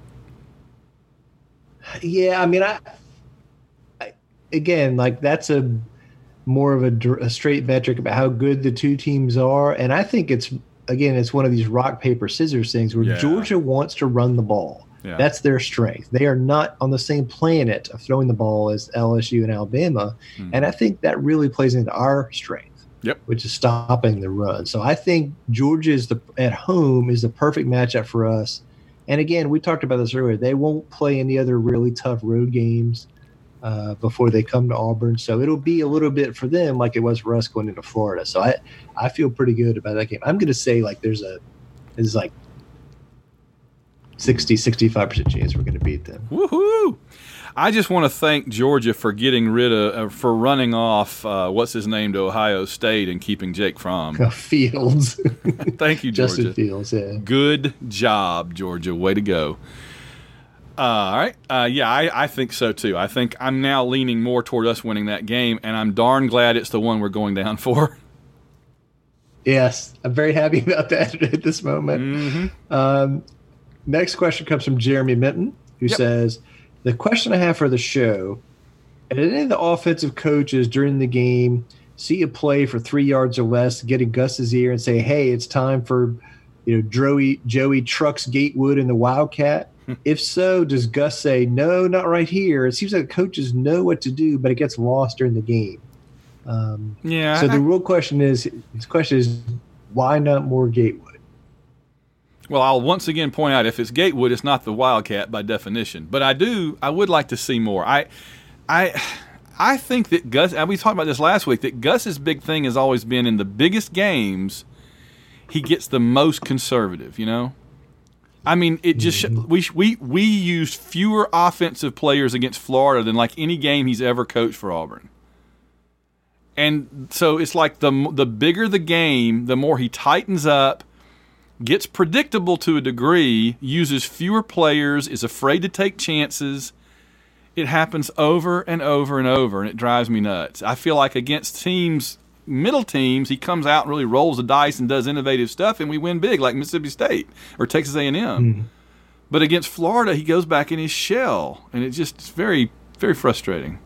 Yeah, I mean, I, I again, like that's a more of a, a straight metric about how good the two teams are. And I think it's, again, it's one of these rock, paper, scissors things where Yeah. Georgia wants to run the ball. Yeah. That's their strength. They are not on the same planet of throwing the ball as L S U and Alabama. Mm. And I think that really plays into our strength, Yep. which is stopping the run. So I think Georgia is the at home is the perfect matchup for us. And again, we talked about this earlier. They won't play any other really tough road games uh, before they come to Auburn. So it'll be a little bit for them like it was for us going into Florida. So I, I feel pretty good about that game. I'm going to say like there's a there's like sixty, sixty-five percent chance we're going to beat them. Woohoo! I just want to thank Georgia for getting rid of, uh, for running off, uh, what's his name, to Ohio State and keeping Jake Fromm. Fields. Thank you, Georgia. Justin Fields, yeah. Good job, Georgia. Way to go. Uh, all right. Uh, yeah, I, I think so, too. I think I'm now leaning more toward us winning that game, and I'm darn glad it's the one we're going down for. Yes, I'm very happy about that at this moment. Mm-hmm. Um, next question comes from Jeremy Minton, who Yep. says, the question I have for the show, did any of the offensive coaches during the game see a play for three yards or less, get in Gus's ear and say, hey, it's time for you know Joey, Joey Trucks Gatewood and the Wildcat? If so, does Gus say, no, not right here? It seems like coaches know what to do, but it gets lost during the game. Um, Yeah. so I- the real question is, his question is, why not more Gatewood? Well, I'll once again point out if it's Gatewood, it's not the Wildcat by definition. But I do, I would like to see more. I, I, I think that Gus. And we talked about this last week. That Gus's big thing has always been in the biggest games. he gets the most conservative, you know? I mean, it just we we we used fewer offensive players against Florida than like any game he's ever coached for Auburn. And so it's like the the bigger the game, the more he tightens up, gets predictable to a degree, uses fewer players, is afraid to take chances. It happens over and over and over, and it drives me nuts. I feel like against teams, middle teams, he comes out and really rolls the dice and does innovative stuff, and we win big, like Mississippi State or Texas A and M. Mm-hmm. But against Florida, he goes back in his shell, and it just it's very, very frustrating.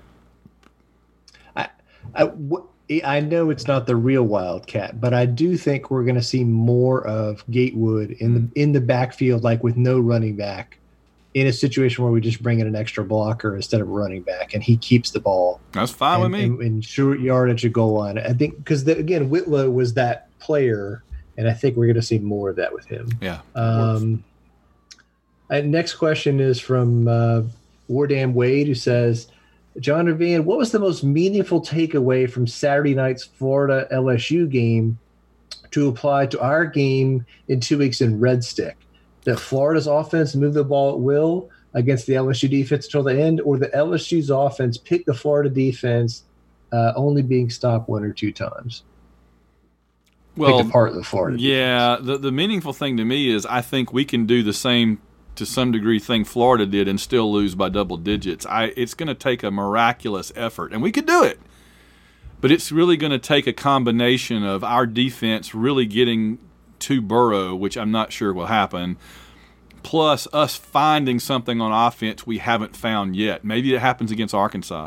I, I, I know it's not the real Wildcat, but I do think we're going to see more of Gatewood in the in the backfield, like with no running back, in a situation where we just bring in an extra blocker instead of a running back, and he keeps the ball. That's fine and, with me. And, and short yardage at goal line. I think because again, Whitlow was that player, and I think we're going to see more of that with him. Yeah. Um, and next question is from uh, Wardam Wade, who says, John Van, what was the most meaningful takeaway from Saturday night's Florida L S U game to apply to our game in two weeks in Red Stick? That Florida's offense moved the ball at will against the L S U defense until the end, or the L S U's offense picked the Florida defense uh, only being stopped one or two times? Well, picked apart the Florida yeah, defense. the, the meaningful thing to me is I think we can do the same, to some degree, thing Florida did and still lose by double digits. I It's going to take a miraculous effort, and we could do it. But it's really going to take a combination of our defense really getting to Burrow, which I'm not sure will happen, plus us finding something on offense we haven't found yet. Maybe it happens against Arkansas.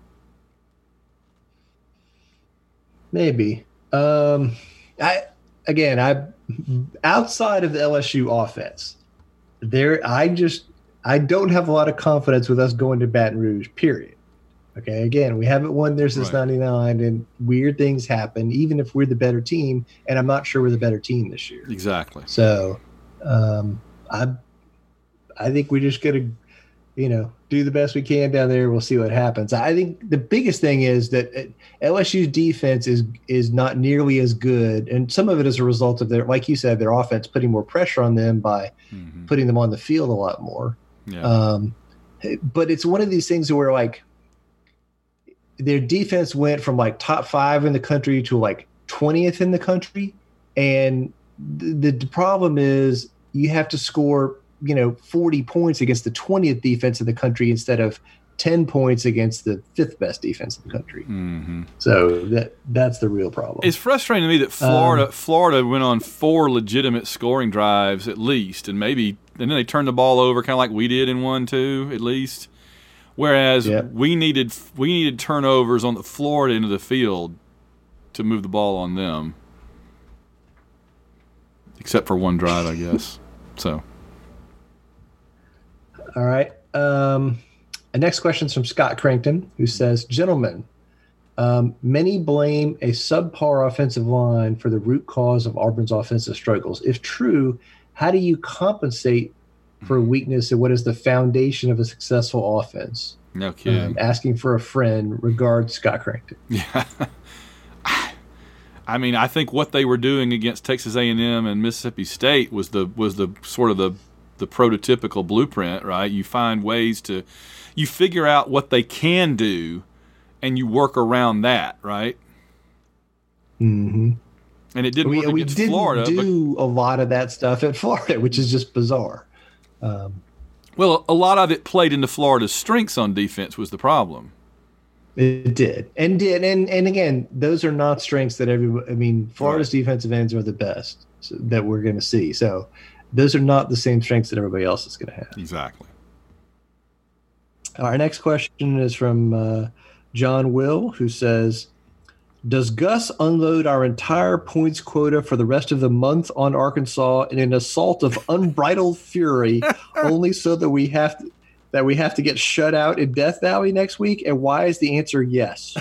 Maybe. Um, I again, I outside of the L S U offense, there I just I don't have a lot of confidence with us going to Baton Rouge. Period. Okay, again, we haven't won there since Right. ninety-nine, and weird things happen, even if we're the better team, and I'm not sure we're the better team this year. Exactly. So um, I I think we're just going to, you know, do the best we can down there. We'll see what happens. I think the biggest thing is that L S U's defense is is not nearly as good, and some of it is a result of their, like you said, their offense putting more pressure on them by mm-hmm. putting them on the field a lot more. Yeah. Um, but it's one of these things where, like, their defense went from like top five in the country to like twentieth in the country. And the, the problem is you have to score, you know, forty points against the twentieth defense in the country instead of ten points against the fifth best defense in the country. Mm-hmm. So that that's the real problem. It's frustrating to me that Florida Um, Florida went on four legitimate scoring drives at least, and maybe and then they turned the ball over kind of like we did in one, two at least. Whereas Yep. we needed we needed turnovers on the Florida end of the field to move the ball on them, except for one drive, I guess. So, all right. Um, the next question is from Scott Crankton, who says, "Gentlemen, um, many blame a subpar offensive line for the root cause of Auburn's offensive struggles. If true, how do you compensate for a weakness in what is the foundation of a successful offense?" No kidding. Um, asking for a friend. Regards, Scott Crankton. Yeah. I mean, I think what they were doing against Texas A and M and Mississippi State was the was the sort of the the prototypical blueprint, right? You find ways to you figure out what they can do, and you work around that, right? Mm-hmm. And it didn't we, work we against didn't Florida. do a lot of that stuff at Florida, which is just bizarre. Um, Well, a lot of it played into Florida's strengths on defense was the problem. It did, and did, and and again, those are not strengths that everybody. I mean, Florida's Right. defensive ends are the best so, that we're going to see. So, those are not the same strengths that everybody else is going to have. Exactly. Our next question is from uh, John Will, who says, "Does Gus unload our entire points quota for the rest of the month on Arkansas in an assault of unbridled fury, only so that we have to, that we have to get shut out in Death Valley next week? And why is the answer yes?"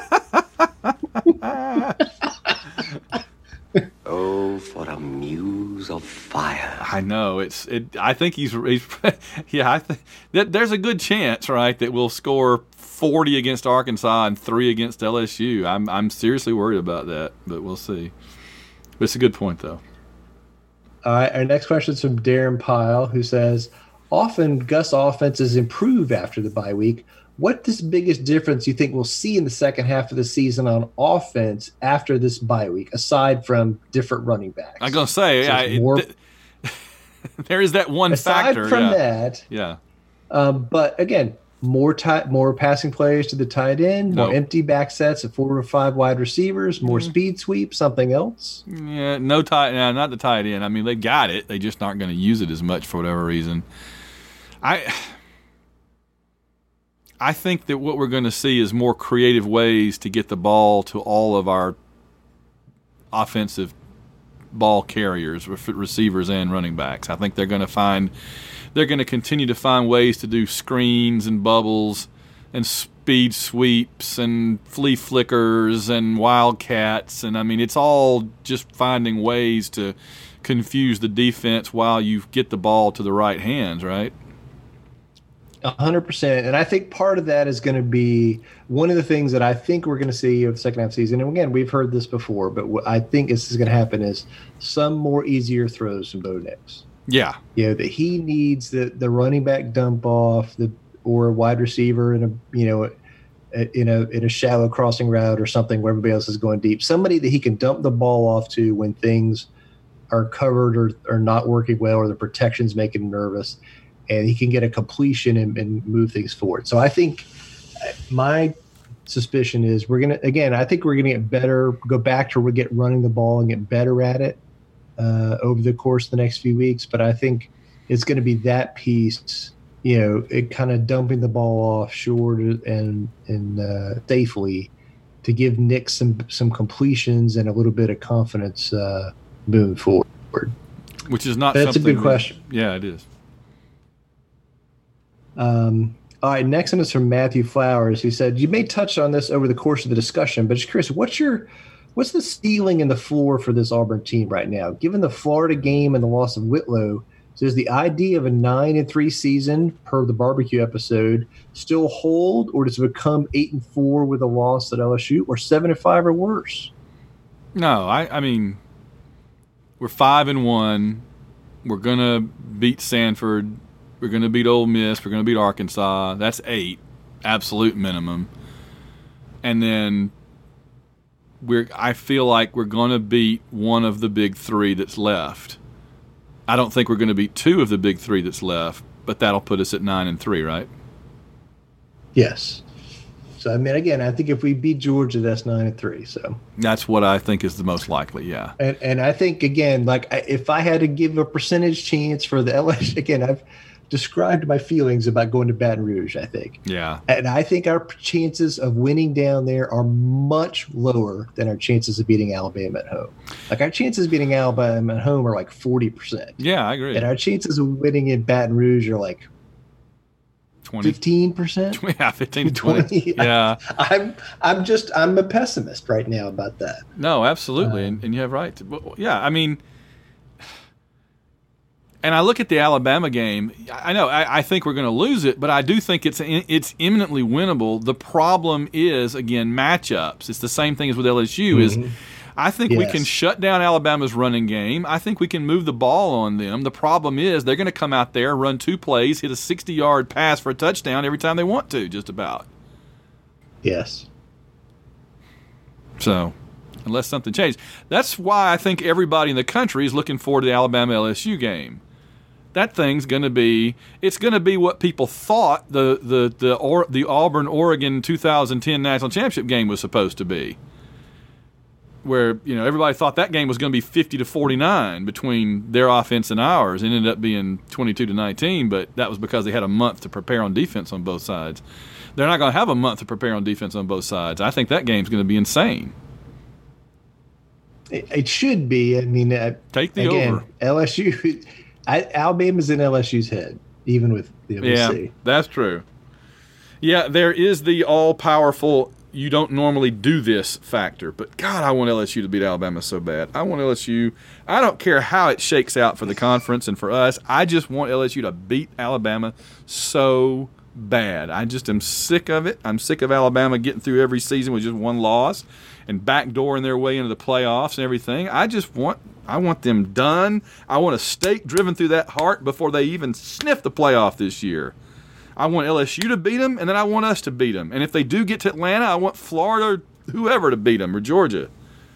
Oh, for a muse of fire! I know it's. It. I think he's. he's yeah, I think that there's a good chance, right, that we'll score forty against Arkansas and three against L S U. I'm. I'm seriously worried about that, but we'll see. But it's a good point, though. All right, our next question is from Darren Pyle, who says, often Gus offenses improve after the bye week. What is the biggest difference you think we'll see in the second half of the season on offense after this bye week, aside from different running backs? I'm going to say, so I, more, th- there is that one aside factor. Aside from yeah. that, yeah. Um, but again, more tight, more passing plays to the tight end, more nope. empty back sets of four or five wide receivers, more mm. speed sweep, something else. Yeah, no tight, no, not the tight end. I mean, they got it. They just aren't going to use it as much for whatever reason. I. I think that what we're going to see is more creative ways to get the ball to all of our offensive ball carriers, receivers and running backs. I think they're going to find they're going to continue to find ways to do screens and bubbles and speed sweeps and flea flickers and wildcats. And, I mean, it's all just finding ways to confuse the defense while you get the ball to the right hands, right? A hundred percent. And I think part of that is going to be one of the things that I think we're going to see of the second half of the season. And again, we've heard this before, but what I think this is going to happen is some more easier throws from Bo Nix. Yeah. You know, that he needs the, the running back dump off the, or a wide receiver in a, you know, in a, in a shallow crossing route or something where everybody else is going deep. Somebody that he can dump the ball off to when things are covered or, or not working well, or the protection's making him nervous. And he can get a completion and, and move things forward. So I think my suspicion is we're going to, again, I think we're going to get better, go back to we get running the ball and get better at it uh, over the course of the next few weeks. But I think it's going to be that piece, you know, it kind of dumping the ball off short and, and uh, safely to give Nick some, some completions and a little bit of confidence uh, moving forward. Which is not That's something. a good question. We, yeah, it is. Um, all right, next one is from Matthew Flowers, who said, you may touch on this over the course of the discussion, but just curious, what's your what's the ceiling and the floor for this Auburn team right now? Given the Florida game and the loss of Whitlow, does the idea of a nine and three season per the barbecue episode still hold, or does it become eight and four with a loss at L S U, or seven and five or worse? No, I, I mean, we're five and one. We're gonna beat Sanford. We're going to beat Ole Miss. We're going to beat Arkansas. That's eight, absolute minimum. And then we're. I feel like we're going to beat one of the big three that's left. I don't think we're going to beat two of the big three that's left, but that'll put us at nine and three, right? Yes. So I mean, again, I think if we beat Georgia, that's nine and three. So that's what I think is the most likely. Yeah. And and I think again, like if I had to give a percentage chance for the L S U, again, I've described my feelings about going to Baton Rouge, I think. Yeah. And I think our chances of winning down there are much lower than our chances of beating Alabama at home. Like our chances of beating Alabama at home are like forty percent. Yeah, I agree. And our chances of winning in Baton Rouge are like twenty fifteen percent. Yeah, fifteen to twenty. Yeah. I'm I'm just I'm a pessimist right now about that. No, absolutely. Um, and, and you have right. To, yeah, I mean, and I look at the Alabama game. I know I, I think we're going to lose it, but I do think it's it's imminently winnable. The problem is, again, matchups. It's the same thing as with L S U. Mm-hmm. Is I think yes. we can shut down Alabama's running game. I think we can move the ball on them. The problem is they're going to come out there, run two plays, hit a sixty-yard pass for a touchdown every time they want to, just about. Yes. So, unless something changed. That's why I think everybody in the country is looking forward to the Alabama L S U game. That thing's going to be it's going to be what people thought the the the or, the Auburn Oregon two thousand ten National Championship game was supposed to be. Where, you know, everybody thought that game was going to be fifty to forty-nine between their offense and ours. It ended up being twenty-two to nineteen, but that was because they had a month to prepare on defense on both sides. They're not going to have a month to prepare on defense on both sides. I think that game's going to be insane. It, it should be. I mean, uh, take the again, over. L S U I, Alabama's in L S U's head, even with the M S C. Yeah, that's true. Yeah, there is the all-powerful, you don't normally do this factor. But, God, I want L S U to beat Alabama so bad. I want L S U. I don't care how it shakes out for the conference and for us. I just want L S U to beat Alabama so bad. I just am sick of it. I'm sick of Alabama getting through every season with just one loss and backdooring their way into the playoffs and everything. I just want I want them done. I want a stake driven through that heart before they even sniff the playoff this year. I want L S U to beat them, and then I want us to beat them. And if they do get to Atlanta, I want Florida or whoever to beat them, or Georgia.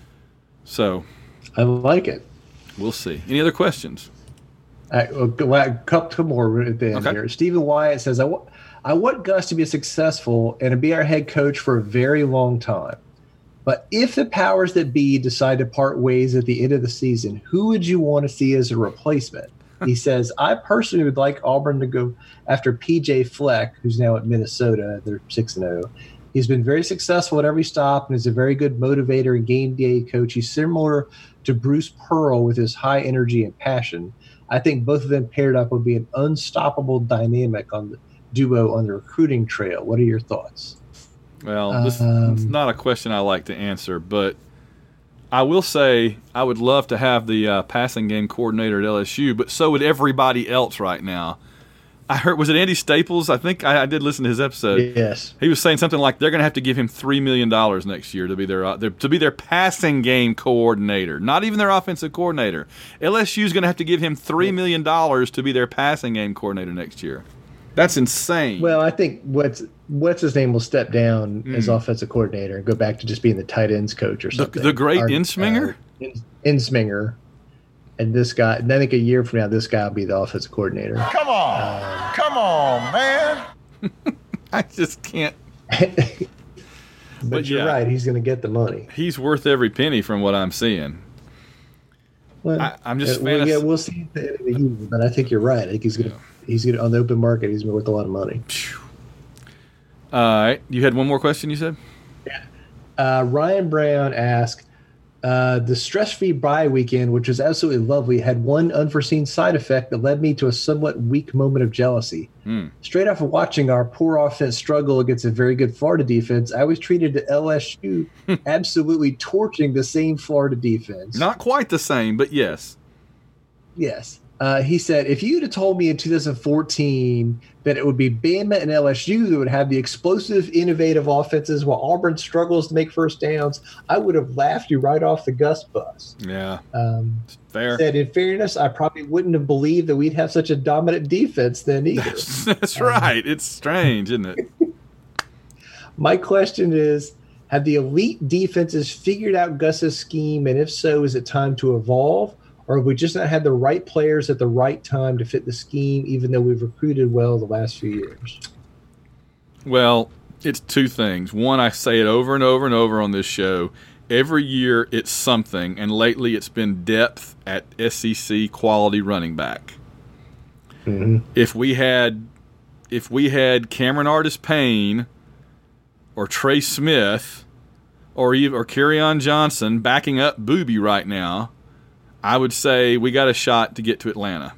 So I like it. We'll see. Any other questions? All right, well, a couple more at the end Okay. here. Stephen Wyatt says, I, w- I want Gus to be successful and to be our head coach for a very long time. But if the powers that be decide to part ways at the end of the season, who would you want to see as a replacement? He says, I personally would like Auburn to go after P J Fleck, who's now at Minnesota. They're six and oh. He's been very successful at every stop and is a very good motivator and game day coach. He's similar to Bruce Pearl with his high energy and passion. I think both of them paired up would be an unstoppable dynamic on the duo on the recruiting trail. What are your thoughts? Well, this Um, is not a question I like to answer, but I will say I would love to have the uh, passing game coordinator at L S U, but so would everybody else right now. I heard, was it Andy Staples? I think I, I did listen to his episode. Yes. He was saying something like they're going to have to give him three million dollars next year to be their, uh, their to be their passing game coordinator, not even their offensive coordinator. L S U is going to have to give him three million dollars to be their passing game coordinator next year. That's insane. Well, I think what's what's his name will step down Mm. as offensive coordinator and go back to just being the tight ends coach or The, something. the great Or, Insminger? uh, In- Insminger. And this guy, and I think a year from now, this guy will be the offensive coordinator. Come on. Come on, man. I just can't. But, But you're yeah. right; he's going to get the money. He's worth every penny from what I'm seeing. Well, I- I'm just uh, well, fantas- yeah, we'll see at the end of the year, but I think you're right. I think he's going to he's going to on the open market. He's worth a lot of money. All right. You had one more question, you said? Uh, Ryan Brown asked, uh, the stress-free bye weekend, which was absolutely lovely, had one unforeseen side effect that led me to a somewhat weak moment of jealousy. Mm. Straight off of watching our poor offense struggle against a very good Florida defense, I was treated to L S U absolutely torching the same Florida defense. Not quite the same, but yes. Yes. Uh, he said, if you'd have told me in two thousand fourteen that it would be Bama and L S U that would have the explosive, innovative offenses while Auburn struggles to make first downs, I would have laughed you right off the Gus bus. Yeah. Um, Fair. Said, in fairness, I probably wouldn't have believed that we'd have such a dominant defense then either. That's right. It's strange, isn't it? My question is, have the elite defenses figured out Gus's scheme, and if so, is it time to evolve? Or have we just not had the right players at the right time to fit the scheme, even though we've recruited well the last few years? Well, it's two things. One, I say it over and over and over on this show. Every year it's something, and lately it's been depth at S E C quality running back. Mm-hmm. If we had, if we had Cameron Artis-Payne or Trey Smith or even, or Kerryon Johnson backing up Booby right now, I would say we got a shot to get to Atlanta.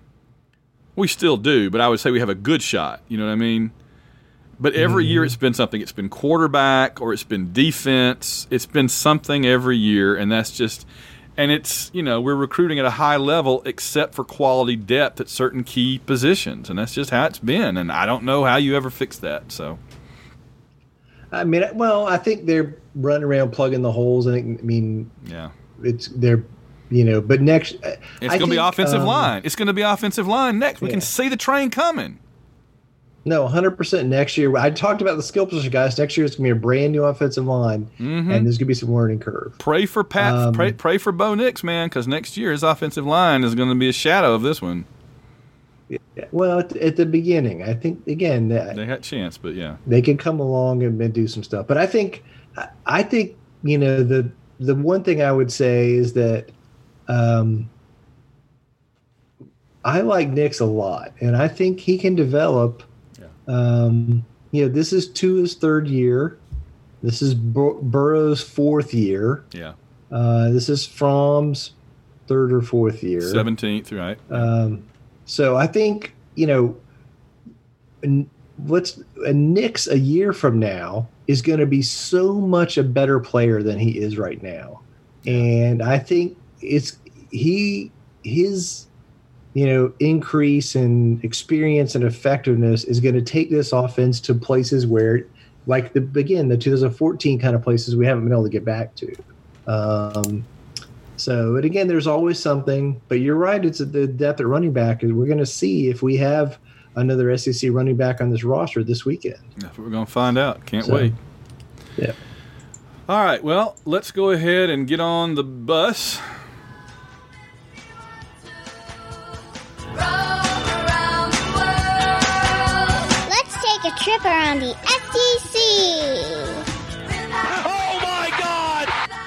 We still do, but I would say we have a good shot. You know what I mean? But every Mm-hmm. year it's been something. It's been quarterback or it's been defense. It's been something every year, and that's just – and it's, you know, we're recruiting at a high level except for quality depth at certain key positions, and that's just how it's been, and I don't know how you ever fix that. So, I mean, well, I think they're running around plugging the holes. I think, I mean, yeah, it's they're, you know, but next – it's going to be offensive um, line. It's going to be offensive line next. We yeah. can see the train coming. No, one hundred percent next year. I talked about the skill position guys. Next year it's going to be a brand new offensive line, mm-hmm. and there's going to be some learning curve. Pray for Pat. Um, pray, pray for Bo Nix, man, because next year his offensive line is going to be a shadow of this one. Yeah, well, at, at the beginning, I think again that they got a chance, but yeah, they can come along and, and do some stuff. But I think, I think you know the the one thing I would say is that. Um, I like Nix a lot, and I think he can develop. Um, you know, this is Tua's third year. This is Bur- Burrow's fourth year. Yeah. Uh, this is Fromm's third or fourth year. seventeenth, right. Um, so I think, you know, what's a Nix a year from now is going to be so much a better player than he is right now. And I think it's he his you know, increase in experience and effectiveness is going to take this offense to places where, like the again, the two thousand fourteen kind of places we haven't been able to get back to. Um, so, and again, there's always something, but you're right. It's the depth at running back, and we're going to see if we have another S E C running back on this roster this weekend. That's what we're going to find out. Can't so, wait. Yeah. All right. Well, let's go ahead and get on the bus. Let's take a trip around the S E C. Oh my God!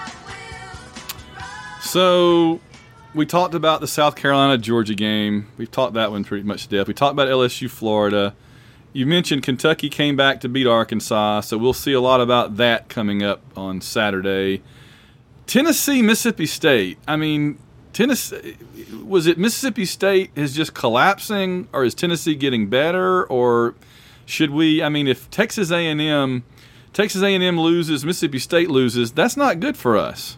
So we talked about the South Carolina-Georgia game. We've talked that one pretty much to death. We talked about L S U, Florida. You mentioned Kentucky came back to beat Arkansas, so we'll see a lot about that coming up on Saturday. Tennessee, Mississippi State. I mean, Tennessee, was it Mississippi State is just collapsing, or is Tennessee getting better, or should we? I mean, if Texas A and M, Texas A and M loses, Mississippi State loses, that's not good for us.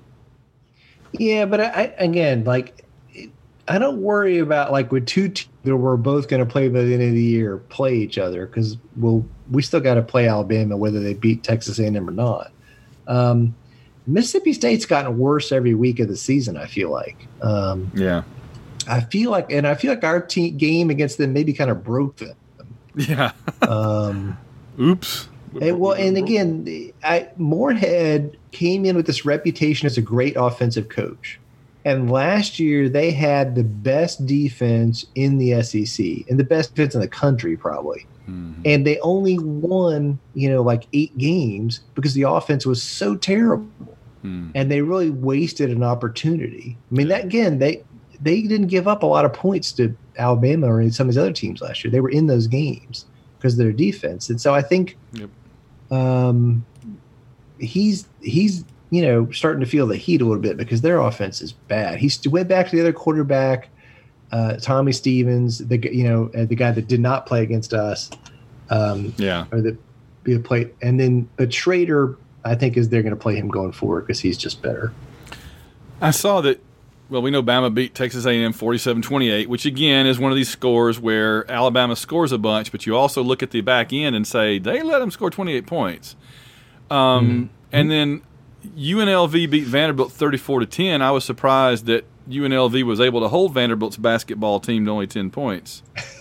Yeah, but I, I again, like, I don't worry about like with two teams that we're both going to play by the end of the year, play each other because we'll we still got to play Alabama whether they beat Texas A and M or not. Um, Mississippi State's gotten worse every week of the season. I feel like. Um, yeah. I feel like, and I feel like our team game against them maybe kind of broke them. Yeah. um, Oops. And, well, and again, I, Moorhead came in with this reputation as a great offensive coach. And last year, they had the best defense in the S E C and the best defense in the country, probably. Mm-hmm. And they only won, you know, like eight games because the offense was so terrible. Mm. And they really wasted an opportunity. I mean, that again, they they didn't give up a lot of points to Alabama or some of these other teams last year. They were in those games because of their defense. And so I think yep. um, he's he's you know starting to feel the heat a little bit because their offense is bad. He went back to the other quarterback, uh, Tommy Stevens, the you know uh, the guy that did not play against us. Um, yeah, or the be play, and then but Schrader, I think is they're going to play him going forward because he's just better. I saw that. Well, we know Bama beat Texas A and M forty-seven twenty-eight, which again is one of these scores where Alabama scores a bunch, but you also look at the back end and say they let them score twenty-eight points. Um, mm-hmm. And then U N L V beat Vanderbilt thirty-four to ten. I was surprised that U N L V was able to hold Vanderbilt's basketball team to only ten points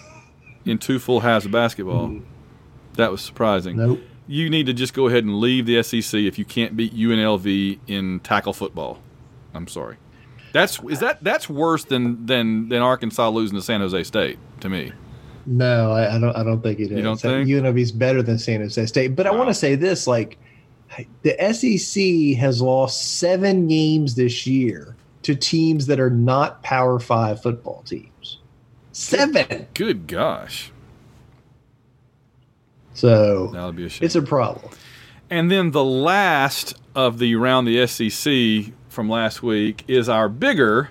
in two full halves of basketball. Mm. That was surprising. Nope. You need to just go ahead and leave the S E C if you can't beat U N L V in tackle football. I'm sorry. That's is that that's worse than, than, than Arkansas losing to San Jose State to me. No, I, I don't. I don't think it is. You don't think U N L V is better than San Jose State? But wow. I want to say this: like the S E C has lost seven games this year to teams that are not Power Five football teams. Seven. Good, good gosh. So that would be a shame. It's a problem. And then the last of the around the S E C from last week is our bigger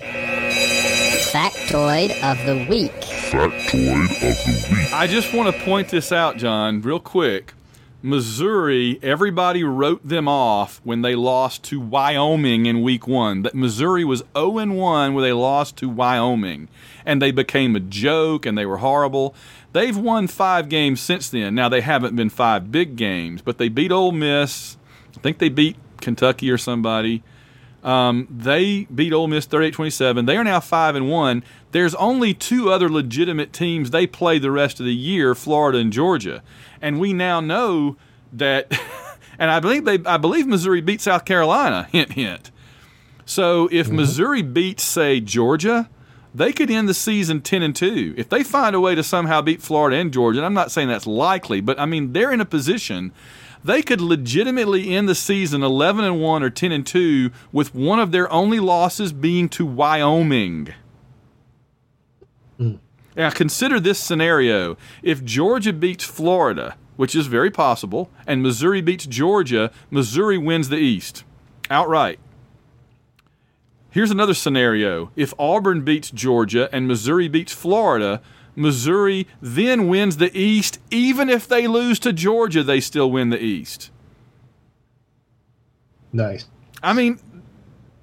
factoid of the week. Factoid of the week. I just want to point this out, John, real quick. Missouri, everybody wrote them off when they lost to Wyoming in week one. That Missouri was oh and one when they lost to Wyoming, and they became a joke, and they were horrible. They've won five games since then. Now, they haven't been five big games, but they beat Ole Miss. I think they beat Kentucky or somebody. Um, they beat Ole Miss thirty-eight twenty-seven. They are now five and one. There's only two other legitimate teams they play the rest of the year, Florida and Georgia. And we now know that, and I believe they, I believe Missouri beat South Carolina. Hint, hint. So if mm-hmm. Missouri beats, say, Georgia, they could end the season ten and two. If they find a way to somehow beat Florida and Georgia, and I'm not saying that's likely, but I mean they're in a position. They could legitimately end the season eleven and one or ten and two with one of their only losses being to Wyoming. Mm. Now, consider this scenario. If Georgia beats Florida, which is very possible, and Missouri beats Georgia, Missouri wins the East outright. Here's another scenario. If Auburn beats Georgia and Missouri beats Florida, Missouri then wins the East. Even if they lose to Georgia, they still win the East. Nice. I mean,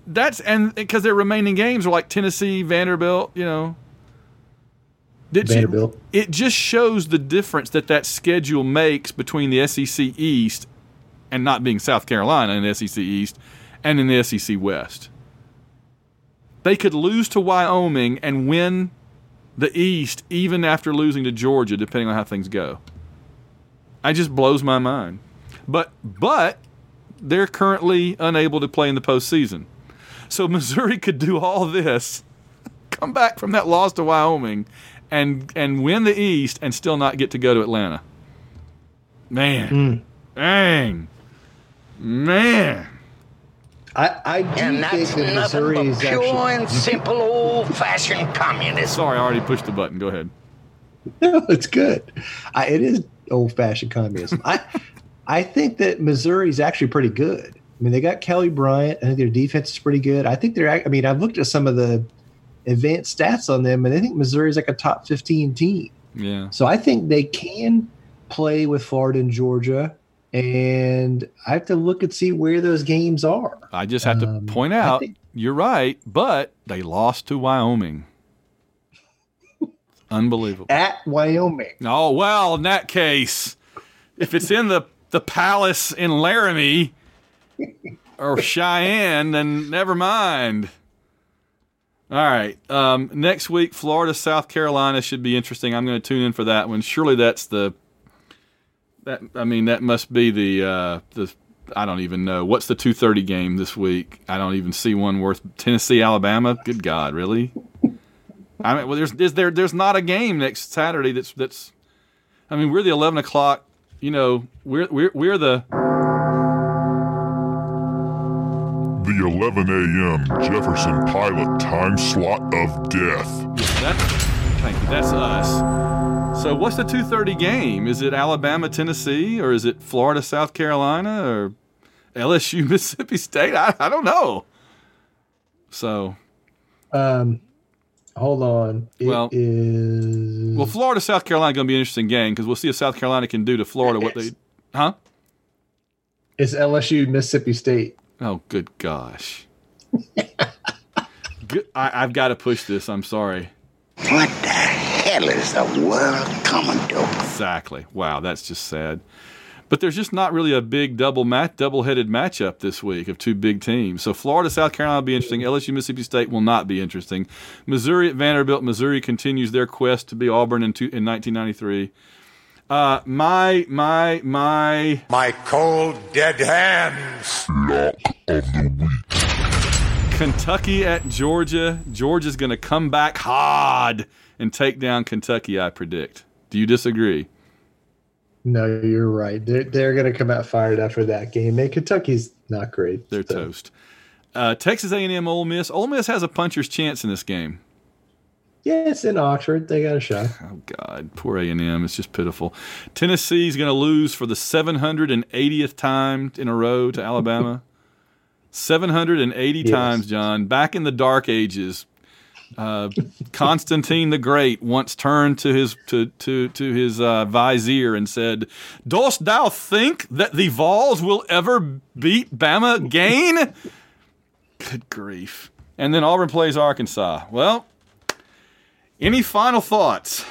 that's and because their remaining games are like Tennessee, Vanderbilt, you know. Did Vanderbilt. You, it just shows the difference that that schedule makes between the S E C East and not being South Carolina in the S E C East and in the S E C West. They could lose to Wyoming and win the East even after losing to Georgia, depending on how things go. It just blows my mind. But but they're currently unable to play in the postseason. So Missouri could do all this, come back from that loss to Wyoming, and and win the East and still not get to go to Atlanta. Man. Mm. Dang. Man. I, I do And think that's that nothing Missouri but is pure actually... and simple old-fashioned communism. Sorry, I already pushed the button. Go ahead. No, it's good. I, it is old-fashioned communism. I I think that Missouri is actually pretty good. I mean, they got Kelly Bryant. I think their defense is pretty good. I think they're. I mean, I've looked at some of the advanced stats on them, and I think Missouri is like a top fifteen team. Yeah. So I think they can play with Florida and Georgia, and I have to look and see where those games are. I just have to Um, point I out, think- you're right, but they lost to Wyoming. Unbelievable. At Wyoming. Oh, well, in that case, if it's in the, the palace in Laramie or Cheyenne, then never mind. All right. Um, next week, Florida, South Carolina should be interesting. I'm going to tune in for that one. Surely that's the that. I mean, that must be the uh, the. I don't even know what's the two thirty game this week. I don't even see one worth Tennessee, Alabama. Good God, really? I mean, well, there's is there there's not a game next Saturday that's that's. I mean, we're the eleven o'clock. You know, we're we're we're the. The eleven a.m. Jefferson Pilot time slot of death. That, thank you. That's us. So what's the two thirty game? Is it Alabama, Tennessee, or is it Florida, South Carolina, or L S U, Mississippi State? I, I don't know. So. Um, hold on. It well, is... well, Florida, South Carolina going to be an interesting game because we'll see if South Carolina can do to Florida what they. Huh? It's L S U, Mississippi State. Oh, good gosh. good, I, I've got to push this. I'm sorry. What the hell is the world coming to? Exactly. Wow, that's just sad. But there's just not really a big double mat, double-headed matchup this week of two big teams. So Florida, South Carolina will be interesting. L S U, Mississippi State will not be interesting. Missouri at Vanderbilt. Missouri continues their quest to be Auburn in, two, in nineteen ninety-three. Uh, my, my, my... My cold, dead hands. Lock of the week. Kentucky at Georgia. Georgia's going to come back hard and take down Kentucky, I predict. Do you disagree? No, you're right. They're, they're going to come out fired after that game. And Kentucky's not great. They're so. toast. Uh, Texas A and M, Ole Miss. Ole Miss has a puncher's chance in this game. Yeah, it's in Oxford. They got a shot. Oh, God. Poor A and M. It's just pitiful. Tennessee's going to lose for the seven hundred eightieth time in a row to Alabama. seven hundred eighty yes. times, John. Back in the dark ages, uh, Constantine the Great once turned to his to to, to his uh, vizier and said, "Dost thou think that the Vols will ever beat Bama again?" Good grief. And then Auburn plays Arkansas. Well, any final thoughts?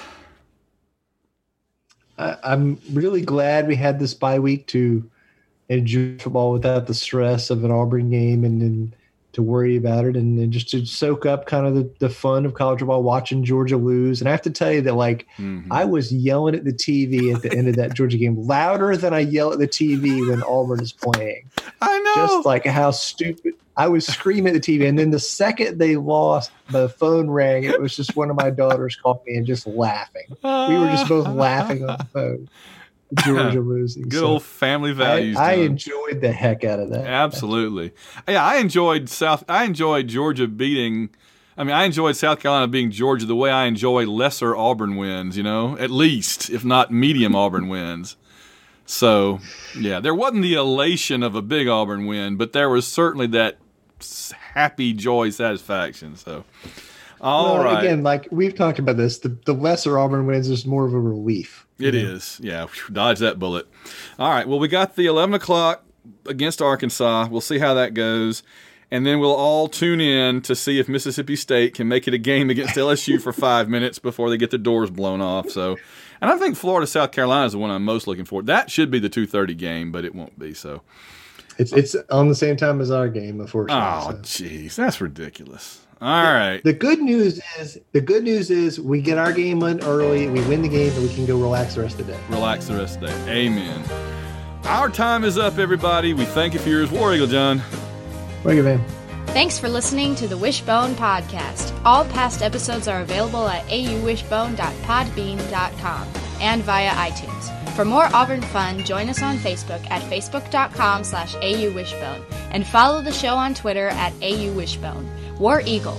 I, I'm really glad we had this bye week to enjoy football without the stress of an Auburn game and then to worry about it and, and just to soak up kind of the, the fun of college football, watching Georgia lose. And I have to tell you that, like, mm-hmm. I was yelling at the T V at the end of that Georgia game louder than I yell at the T V when Auburn is playing. I know. Just like how stupid. I was screaming at the T V. And then the second they lost, the phone rang. It was just one of my daughters called me and just laughing. We were just both laughing on the phone. Georgia losing. Good so old family values. I, I enjoyed the heck out of that. Absolutely. Yeah, I enjoyed South. I enjoyed Georgia beating. I mean, I enjoyed South Carolina beating Georgia the way I enjoy lesser Auburn wins. You know, at least if not medium Auburn wins. So, yeah, there wasn't the elation of a big Auburn win, but there was certainly that happy joy satisfaction. So, all well, right. Again, like we've talked about this, the, the lesser Auburn wins is more of a relief. It yeah. is. Yeah. Dodge that bullet. All right. Well, we got the eleven o'clock against Arkansas. We'll see how that goes. and then we'll all tune in to see if Mississippi State can make it a game against L S U for five minutes before they get their doors blown off. So, and I think Florida, South Carolina is the one I'm most looking for. That should be the two thirty game, but it won't be. So, it's it's on the same time as our game, unfortunately. Oh, jeez, so. That's ridiculous. All right. The good news is the good news is we get our game in early, we win the game, and we can go relax the rest of the day. Relax the rest of the day. Amen. Our time is up, everybody. We thank you for yours. War Eagle John. Thank you, man. Thanks for listening to the Wishbone Podcast. All past episodes are available at a u wishbone dot podbean dot com and via iTunes. For more Auburn fun, join us on Facebook at facebook.com slash auwishbone and follow the show on Twitter at auwishbone. War Eagle.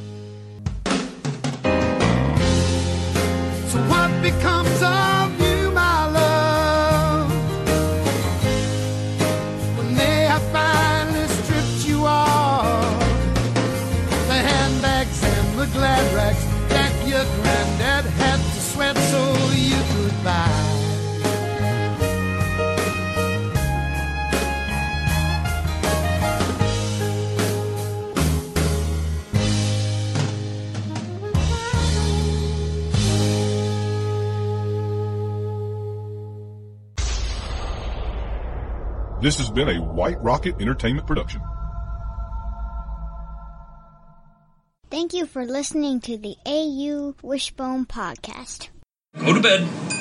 So what becomes of you, my love, when they have finally stripped you off the handbags and the glad rags that your granddad had to sweat so you could buy? This has been a White Rocket Entertainment production. Thank you for listening to the A U Wishbone Podcast. Go to bed.